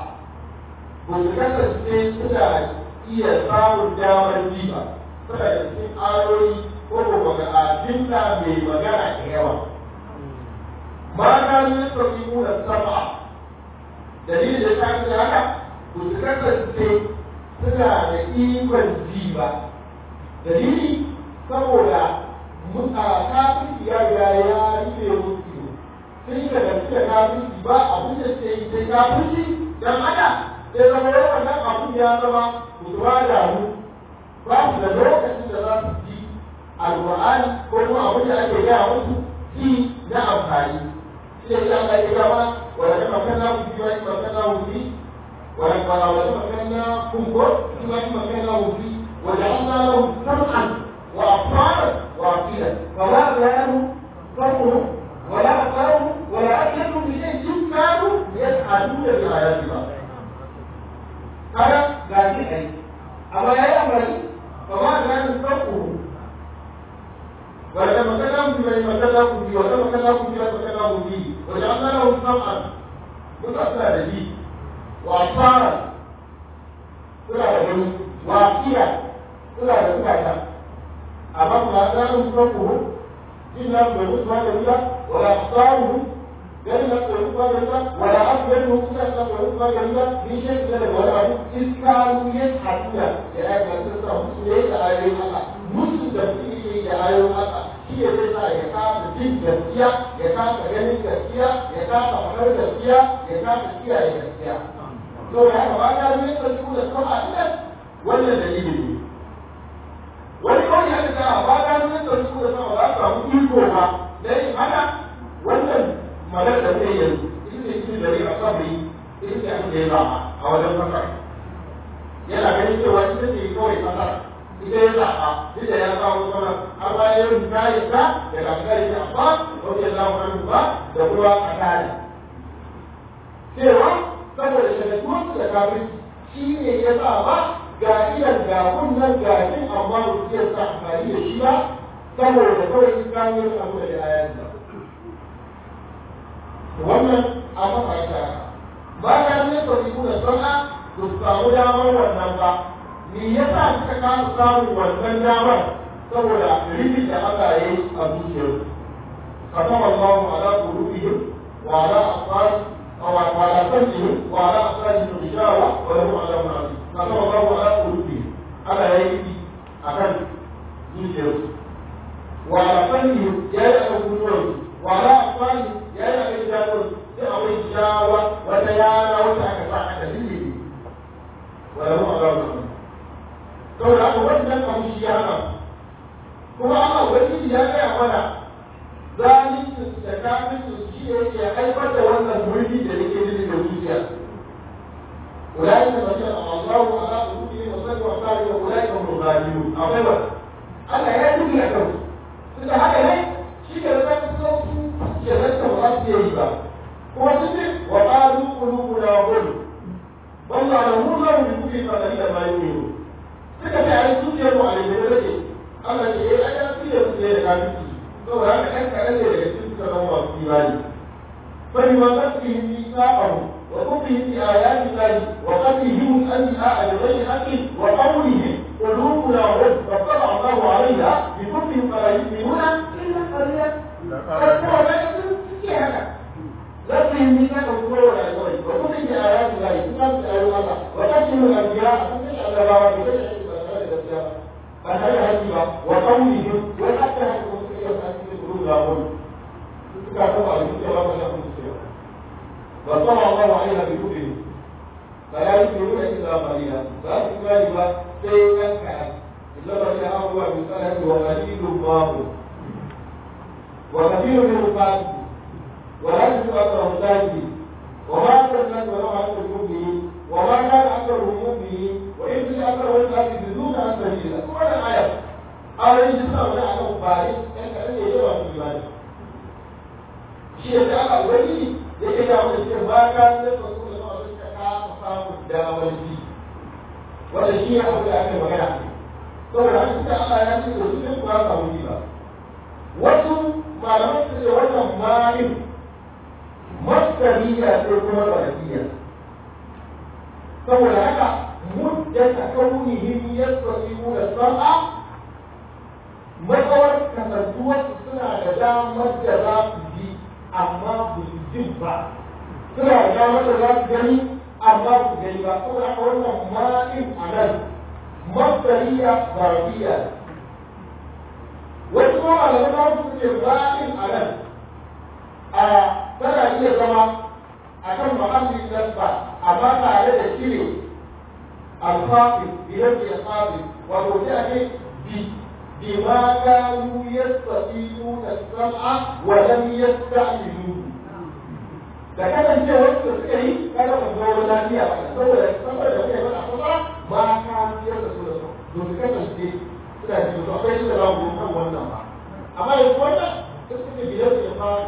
ko su kasance suna iya samun damar jiba suna da cikin ayoyi ko ga abinda mai magana da yawa ma ta ruye tsakiyu sa dalilin da ta ce haka to su kasance suna da ikon ji ba dalili saboda kafirci ya riga ya rufe musu sun da gaske kafirci ba abin da ke yi sai kafirci don haka sai zama wannan abin ya zama kusurwa da mu ba su da lokacin da za su ji alƙur'ani ko kuma abin da ake gaya musu ji na amfani shi ne ya Allah ya gama wanda makana ku ji wani makana wuce wanda makana kungo shi wani makana wuce وجعلنا لهم سمعا وابصارا وافئده فما كانوا صبرهم ولا ابصارهم ولا افئدتهم بشيء كانوا يسعدون بايات الله هذا قاعدين اي اما يا امري فما كانوا صبرهم ولما كلامهم بما كلامهم به ولما كلامهم بما كلامهم به وجعلنا لهم سمعا متصلا به وابصارا وافئده suna da zukata amma kuma tsarin farko jin nan bai mutu ba da wuta wala tsaruhu ganin nan bai mutu ba da wuta wala asibin mutu nan bai mutu ba da wuta ni shi da wani abu iskaru ya hadiya ya yi ga sun sa musu ne da ayoyin Allah musu da su yi da ayoyin Allah shi ya zai sa ya kasa jin gaskiya ya kasa ganin gaskiya ya kasa faɗar gaskiya ya kasa kiyaye gaskiya to ya haka ba ta yi tsarki da sama a wannan dalilin ne wani kawai ya ta ba ta nuna tsarki da sama za su samu iko ba da yin haka wannan malar da zai yanzu ita ne cikin dare a sabri ita ce abin da ya zama a wajen fasar yana ganin cewa ita ce kawai fasar ita ya zaɓa duk da ya kawo sama har bayan yin kayansa da kafin da amma wanda ya zama hannu ba da kuma a kare cewa saboda shagatuwarsu da kafin shi ne ya sa ba ga iyan ga wannan gashin amma ba su iya sa amfani da shi ba saboda kawai in kawo yin abu da yayan ba wannan a mafarka ba ya ne sauri kuna sana su samu damar wannan ba me yasa suka kasa samun wannan damar saboda rikin da aka yi a zuciyarsu katama Allahu ala qulubihim wa ala absarihim وعلى سمعهم وعلى أبصارهم غشاوة ولهم عذاب عظيم ختم الله على قلوبهم على يدي أكل zuciyarsu وعلى سمعهم يا يأكلون وعلى أبصارهم يا يأكلون sai akwai jawa wata yana wata aka sa aka lili wala mu Allah ne saboda haka wannan abu shi ya hana kuma Allah wani ya kai mana zalincin da kafin shi yake haifar da wannan mulki da yake cikin da zuciya ulaika bashar Allahu ala qulubihim wa sallu wa sallu wa ulaika hum ghalibun akwai ba Allah ya tuki a kansu tunda haka ne shi ke da sauki ya zanta ba su yi ba kuma su ce wa qalu qulubuna ghul wallahi la hum bi kulli qadari ma yu'minu suka ce ai zuciyar mu a ne da take Allah ce ai ya fiye su ne da kafin saboda haka ɗan kaɗan ne daga cikin suka zama masu imani fari ma kasbihim misaqahum wa kufrihim bi ayati llahi wa qatlihim al-anbiya'a bighayri haqqin wa qawlihim qulubuna ghulf fa taba Allahu 'alayha bi kufrihim fala yu'minuna illa qalilan ko da su suke haka kasbihim misaqahum wa kufrihim bi ayati llahi suka bi ayati Allah wa qatlihim al-anbiya'a sun yi annabawa bi ghayri haqqin ba tare da haƙƙi ba wa qawlihim wa hatta وطبع الله عليها بكفره فلا يؤمنون الا قليلا فاكل ذلك شيئا كان الا الذين امنوا بالصلاه وقليل الله وكثير منهم فاسق ولا يجوز اكثرهم ساجدين وما اكثر الناس ولو اكثر المؤمنين وما كان اكثرهم مؤمنين وان اكثرهم فاسقون عن سبيل الله ولا الايه قال ان الله يعلم بارك انت الذي يجوز في ذلك shi da aka wani da ke da wani cikin baka da su da su abin da ka samu damar ji wanda shi ya abu da aka magana saboda an ce Allah ya ce da su ne ku samu ji ba wasu malaman su ce wannan malin masdariya ce kuma barakiya saboda haka muddata kaunihim yastati'una sam'a matsawar kasantuwarsu suna da damar da za su ji amma ba su jin ba suna da damar da za su gani amma su gani ba saboda haka wannan ma'in a nan masdariya barakiya wasu kuma malamai za su ce ma'in a nan a tana iya zama a kan mahallin nasba amma tare da shire alfafi biyar da alfafi wato sai ake bi bima kanu yastati'una as-sam'a wa lam yasta'milu da kasan ce wasu suka yi kada ku zo lafiya ba saboda saboda da kai ba kuma ba ka biyar da su da su don su kasance suna ji to akwai shi da za mu kan wannan ba amma yanzu wannan duk suke biyar da alfafi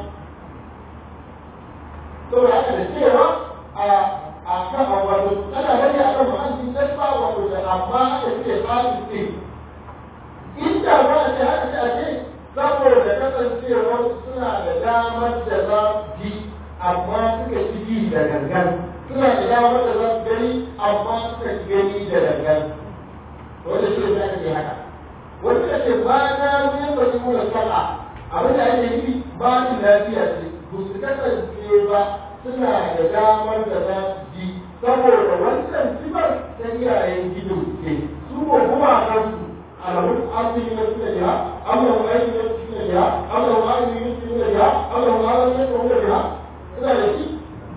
saboda haka da cewa a kan wato tana rage a kan ma'ancin tasba wato da amma aka ce fasin ɗin inda ba a ce haka ce a ce saboda kasancewar suna da damar da za su ji amma suka ci ji da gangan suna da damar da za su gani amma suka ci gani da gangan wanda shi ne aka ce haka wanda ta ce ba na ruwan ba su mula sana'a abin da ake yi ba ni lafiya ce ba su kasance ba suna da damar da za su ji saboda wannan sifar ta iyayen gido ce su ko kuma kansu alamun arziki na suna jiha amurwa aiki na suna jiha amurwa aiki na suna jiha amurwa aiki na suna jiha suna da shi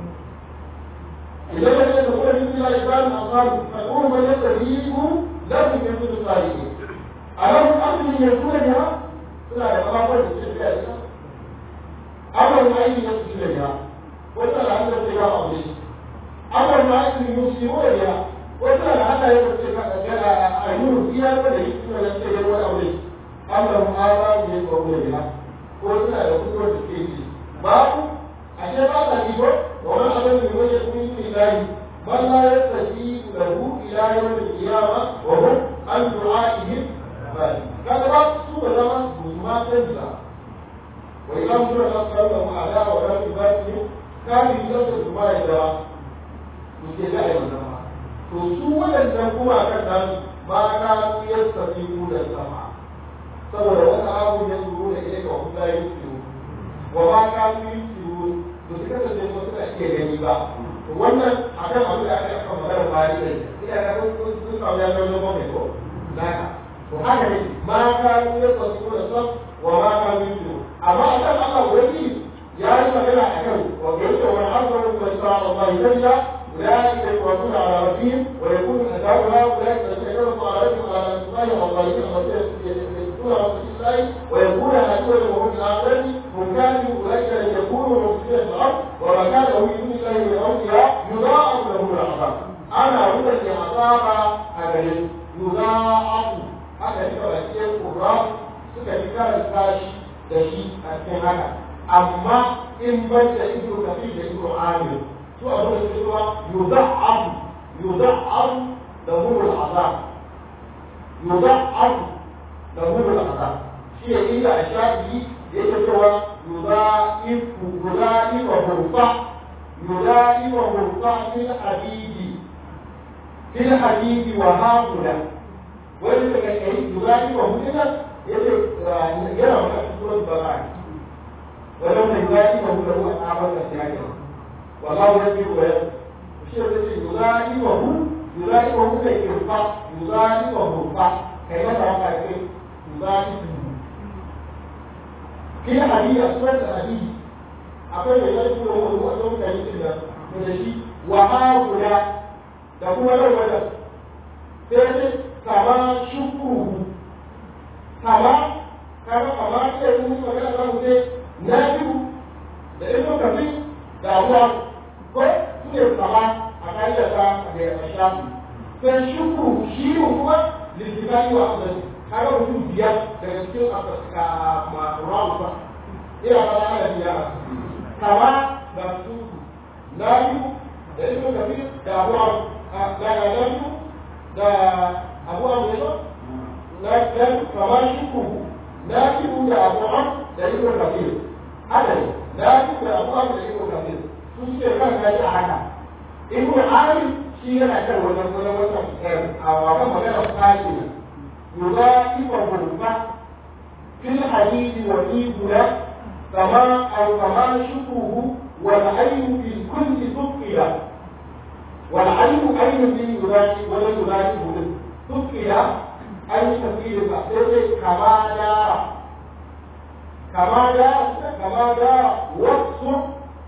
idan ya ce da kuma yin suna ibrahim amfani a kuma mai yadda rigu lafi ne su da tsari ne alamun arziki na suna jiha suna da kafafar da suke biya da amurwa aiki na suna jiha wata da hannun da ya abu ne ra'aytu yusiruna biha wasu da Allah ya ce ka a yuru iya da yake suna da ce wani aure Allah mu'ala ne ko ne biha ko suna da kuɗi da ke ji babu ashe ba ta ji ko wannan abin da yake kun yi ilahi man la yastati lahu ila yawm al-qiyamah wa hum an du'a'ihim kada ba su da zaman ma tanza wa idan mun da sallallahu ala wa rabbihi kan yi da su ba da mu ke da wannan to su wadannan kuma kan nan ba ka yastati da sama saboda wata abu ya zuru da yake wa kuma yi wa ba ka yi to suka ce ko suka iya gani ba wannan akan abu da aka kafa magana bari ne ina ga sun kawo ya zo ne mai ko naka to haka ne ma ka yi da su da sam wa ma ka yi to amma akan Allah wani ya yi magana akan wa yake wa azzaru wa sallallahu alaihi wa أولئك يتوكلون على ربهم ويكون أدعوا هؤلاء يتكلموا على ربهم على الله والظالمين يذكرون رسول الله ويكون هؤلاء وهم في الآخرة هم كانوا أولئك أن يكونوا مفسدين في الأرض وما كان له من الله من أولياء يضاعف لهم العذاب أنا هدى لعذاب أجل يضاعف haka ne kawai sai kura suka fi karanta shi da shi a cikin haka amma in ban da ido kafi da ido amir su abin da suke cewa yudha'af lahum al'azab shi ya inda a shafi yake cewa yudha'ifu hurfa fil hadidi wa haƙula wani daga kai yudha'ifu hurfa yake yana maka surat baqara wannan yudha'ifu hurfa a abin da shi والله يجب ويجب الشيء الذي يضاعفه كي يرفع يضاعفه كيف توقع كيف يضاعفه في حديث أسود الحديث أقول يجب هو أسود كيف من الشيء وهؤلاء تقول له وجب فيجب كما شكره كما يقول مكان الله ناجب لأنه كثير damuwa ko su ne sama a kayyata da shafi sai shukuru shi kuma littafai wa abin kaga mutum biyar daga cikin ruwan ba ina ba da biyar kama da su na biyu da ibn kafir da abuwa da abuwa mai na kama shukuru na biyu da abuwa da ibn kafir haka ne لا يمكن أن أقول ابن كثير تشير كان لا يعلم ابن عامر شيء لا يعلم أو كما قال القائل يضاعفه الفهم في الحديث وفيه كما شكره والعين في كل ثقل والعين عين في يضاعف ولا يضاعفه ثقل أي تفسير التحقيق كما جاء وصف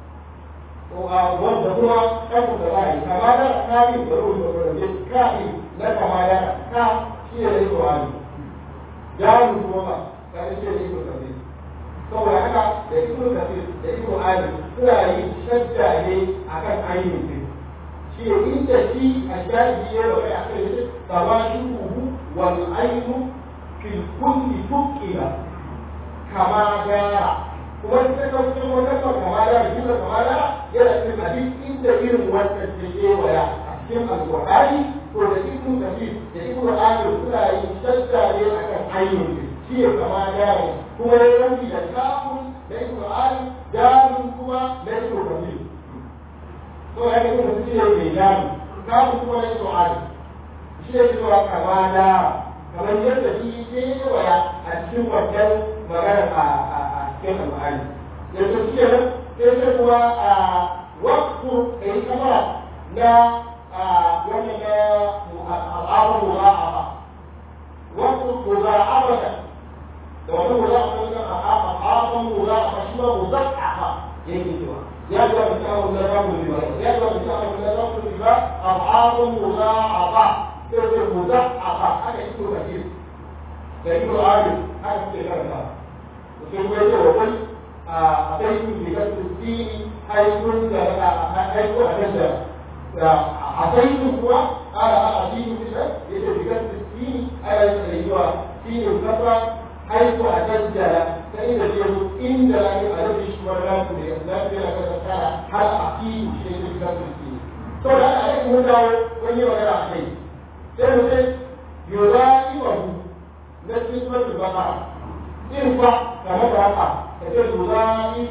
وهو أبو دلائي كما جاء كامل ضروري كامل لا كما جاء شيء ليس عنه جاء مصوبة كان شيء ليس كثير saboda haka da ibnu kafir da ibnu ali suna yi shadda ne akan ainihin shi inda shi a shafi ya rabai a kai shi kama shuhu wal ainu fil kulli tuqila kama gara kuma sai ka ce wannan kama gara shi da kama gara yana cikin hadisi inda irin wannan ke kewaya a cikin alqur'ani to da ibnu kafir da ibnu ali suna yi shadda ne akan ainihin shi kama gara kuma ya yanki da kafin da ibnu ali dalil kuma da ibnu kafir to ya ga kuma shi ne mai dalil kafin kuma da ibnu ali shi ne cewa kama da kamar yadda shi ke waya a cikin wannan magana a cikin alƙur'ani yanzu shi ne sai kuma a waqtu da kamar na wannan na al'amru mu'aqa waqtu mu'aqa da wani muzaƙa da al'afan muzaƙa shi ma muzaƙa yake cewa ya ga mutum da rabu riba ya ga mutum da rabu riba al'afan muzaƙa sai da muzaƙa haka yake da shi da yake ari haka ke karanta sai kuma yake wa kai a kai su da su dini haikun da haikun a nan da أعطيت هو قال أعطيت بشر يتبقى السين على الأيوة سين الكسرة حيث أتسجل فإن الشيخ إن لا يعرف ولا لا يتسجل هل أعطيت شيء بكسر السين طبعا عليك مدعو وني وغير أحيي سيمتين يضائبه نسبة البقرة ارفع كما رفع يضائبه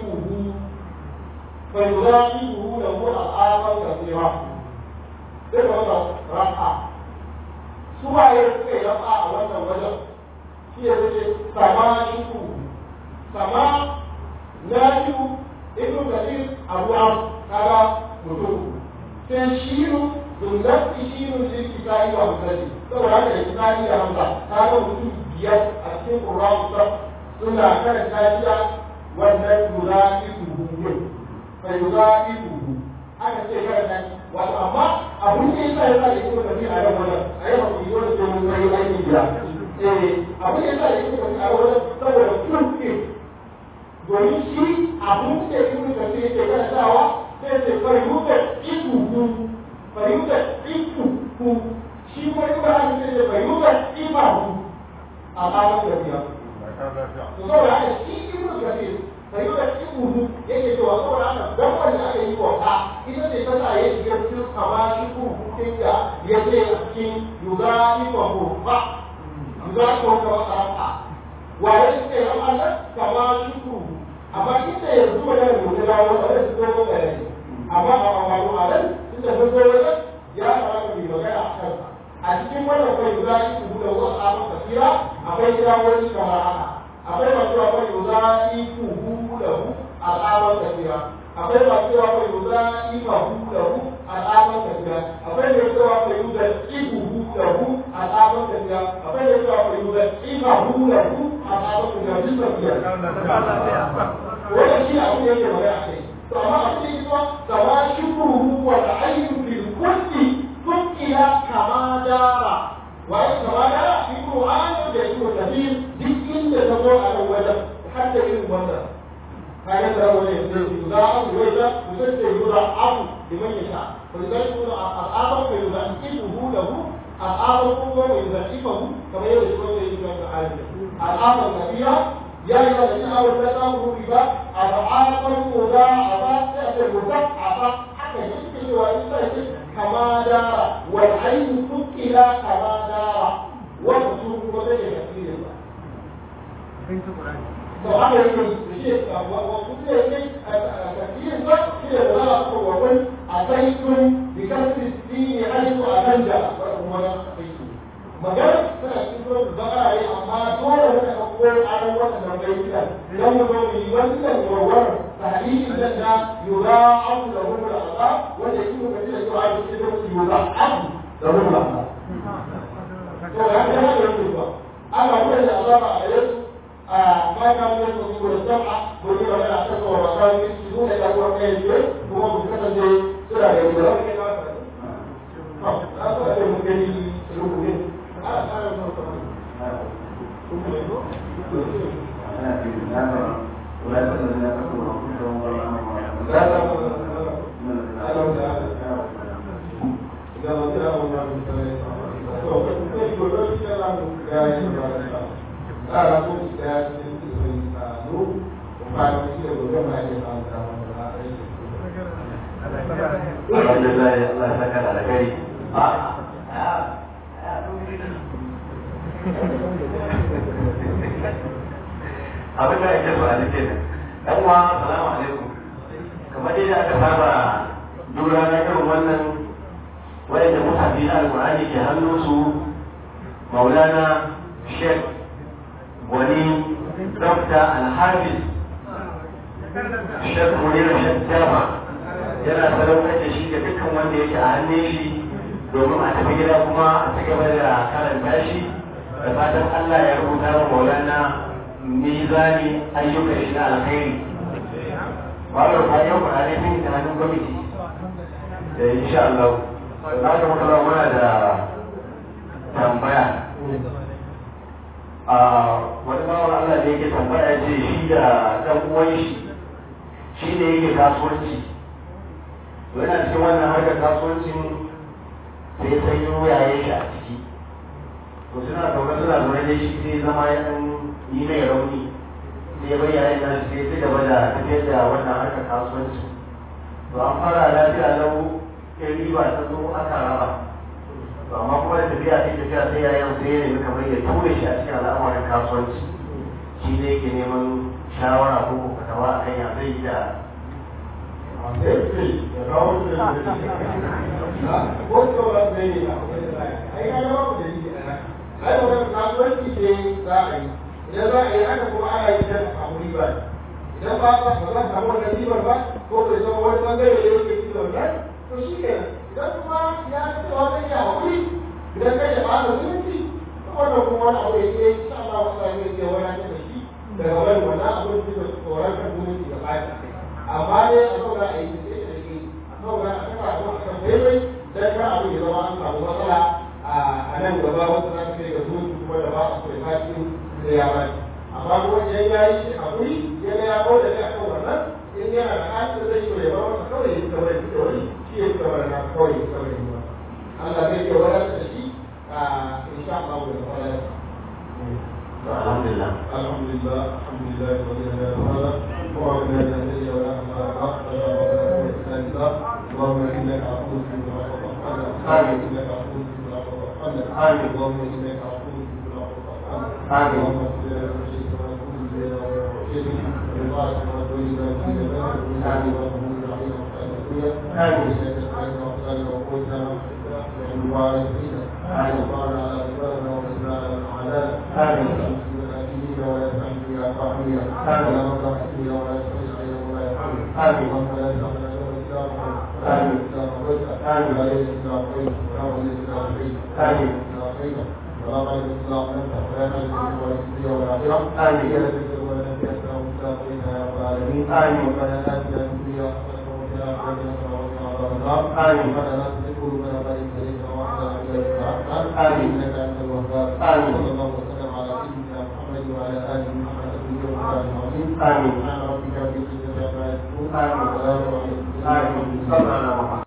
فيضائبه له الآخر كثيرا ذكر رفع سواء يسكي رفع ولا وجه هي سماعه سماع ناجو ابن كثير أبو عمرو هذا مدوك تشير بالنفس شير للكتاب والمسجد طبعا الكتاب يا همزة هذا مدوك بيد أسكن قرآن سنة كانت ناجية والنفس يضائبه فيضائبه haka ce kada nan wato amma abin da yasa yasa da kuma tafi a ran wannan ayi hakuri dole sai mun yi aiki gida abin da yasa da kuma tafi a wannan saboda kuɗi domin shi abin da kuma tafi yake karantawa sai ce fayyuka iku shi kuma kuma an ce fayyuka imahu a kawo tafiya to saboda haka shi ibnu kathir fayyuka iku yake cewa saboda haka dan wanda aka yi wa ita ce ta sa ya shiga cikin kamashi kurkukun da ya ce a cikin yuzari wa kurfa yuzari wa kurfa wa ya ce ya ma'ana kamashi kurku amma inda ya zuwa da rubuta da wani wani su zo ga yanzu amma a wani alan inda sun zo wajen ya fara mai magana a kansa a cikin wannan kai yuzari kurku da wasu abin kasira akwai kirawoyi kamar haka akwai masu akwai yuzari kurku da hu al'amar kasira akwai masu cewa mai yuza imahu lahu al'amar tafiya akwai mai cewa mai yuza ibuhu lahu al'amar tafiya akwai mai cewa mai yuza imahu lahu al'amar tafiya duk tafiya wannan shi abin da yake magana a kai to amma abin da yake cewa kama shukruhu wa ta'ayyu bil kulli tukila kama dara wa kama dara fi qur'an da yake tafsir duk inda ta zo a nan wajen hadda irin wannan kayan da wani يضاعف ويضاعف ويضاعف يضاعف لمن يشاء ولذلك يقول الآخر فيضاعفه له الآخر هو ويضاعفه كما يقول ابن عالم الآخر كثيرا يا أيها الذين آمنوا لا تأكلوا الربا أضعافا مضاعفة تأتي المضاعفة حتى يشبه ويستهزئ كما دار والعين تكل كما دار والرسول وبين كثير الله فهذا يقول الشيء وكل شيء كثير هي لا وقل أتيتم بكسر السين حيث أتنجى مجال سنة البقرة أما دون أن أقول على وطن البيت لم يكن يولد وورد تحليل الجنة يضاعف له العذاب ويكون كثيرا يعاد السجن يضاعف له العذاب. فهذا يقول أما هو العذاب عليه ما كان يصدق السمع ويقول أنا أحسن ومكان يسجدون إلى أقوى من يجب وهو بكثرة سورة يقول هذا الممكن يقول Alhamdulillah, Allah saka da alkhairi. Abin da ake so a nake nan. Ɗan uwa, salamu alaikum. Kamar yadda aka saba dura na irin wannan wayanda mutafi na alƙur'ani ke hannunsu Maulana Sheikh Wani Dr. Al-Hafiz Sheikh Munir Sheikh Jama yana sadaukar da shi ga dukkan wanda yake a hannun shi domin a tafi gida kuma a ci gaba da karanta shi da fatan Allah ya rubuta wa Maulana mizani ayyukan shi na alkhairi. Malam ta yau ba ne sun ta hannun gwamnati da insha Allah. Na ga mutala muna da tambaya. Wani bawan Allah da yake tambaya ce shi da ɗan uwan shi ne yake kasuwanci to yana cikin wannan harkar kasuwancin sai sanyo yayin shi a ciki to suna zaune da shi sai zama ya ɗan yi mai rauni sai bai yayin nan sai ci gaba da tafiyar da wannan harkar kasuwanci to an fara lafiya lau sai riba ta zo aka raba to amma kuma da tafiya sai yayin sai ya nemi kamar ya ture shi a cikin al'amarin kasuwanci shi ne yake neman shawara ko fatawa a kan ya zai yi da kasuwanci ce za a yi idan za a yi haka kuma ana yi don a samu riba idan ba za a samu wannan ribar ba ko bai zama wani bangare da yake ci da wannan to shi ke idan kuma ya ci da wani ya wuri idan kai ya bada zumunci to wannan kuma wani abu da ke insha Allah wasu ne ke wani da shi daga wani wannan abin da tsoron kan zumunci da baki amma dai a zauna a yi da shi a zauna a saka abu a kan daidai dan kar abin ya zama an samu matsala a nan gaba wata za ta kai ga zumunci kuma da ba a so ya fashi da ya bani amma kuma idan ya yi shi hakuri yana ya kawo da kai akan wannan in yana da hannun zai yi ya bar masa kawai ya kamar da wani shi ya kamar na kawai ya kamar da wani Allah zai ke wadatar da shi a insha Allah da fara alhamdulillah alhamdulillah alhamdulillah wa bihamdihi ta'ala wa inna lillahi wa inna ilaihi raji'un اللهم انك عفو تحب العفو فاعف عنا انك عفو تحب العفو فاعف عنا اللهم انك عفو تحب العفو فاعف عنا اللهم اغفر لنا ما شئت ولا تكون بنا ولا تحيط برضاك ولا تولنا في جبالك ومن وقبول علينا وخير الدنيا وسيد الخير واقتلنا وقوتنا وعلى فينا وقال على عبادنا ومسنا على الاعداء ولا تحمل يا فاحميا ولا مطلع حكميا ولا تحمل خيرا ولا يحمل اللهم لا تحمل آمين آمين لا يسلم خير ولا ولي الإسلام خير آمين لا خير ولا غير الإسلام أنت ولا خير ولا الدنيا والآخرة آمين يا ذكر ولا نبي السلام المستقيم يا رب العالمين آمين ربنا آتنا في الدنيا حسنة وفي الآخرة حسنة وقنا عذاب النار آمين ربنا لا تزغ قلوبنا بعد إذ هديتنا وهب لنا من لدنك رحمة آمين إنك أنت الوهاب آمين صلى الله وسلم على سيدنا محمد وعلى آله محمد النبي العظيم آمين سبحان ربك رب العزة عما يصفون آمين وسلام على المرسلين آمين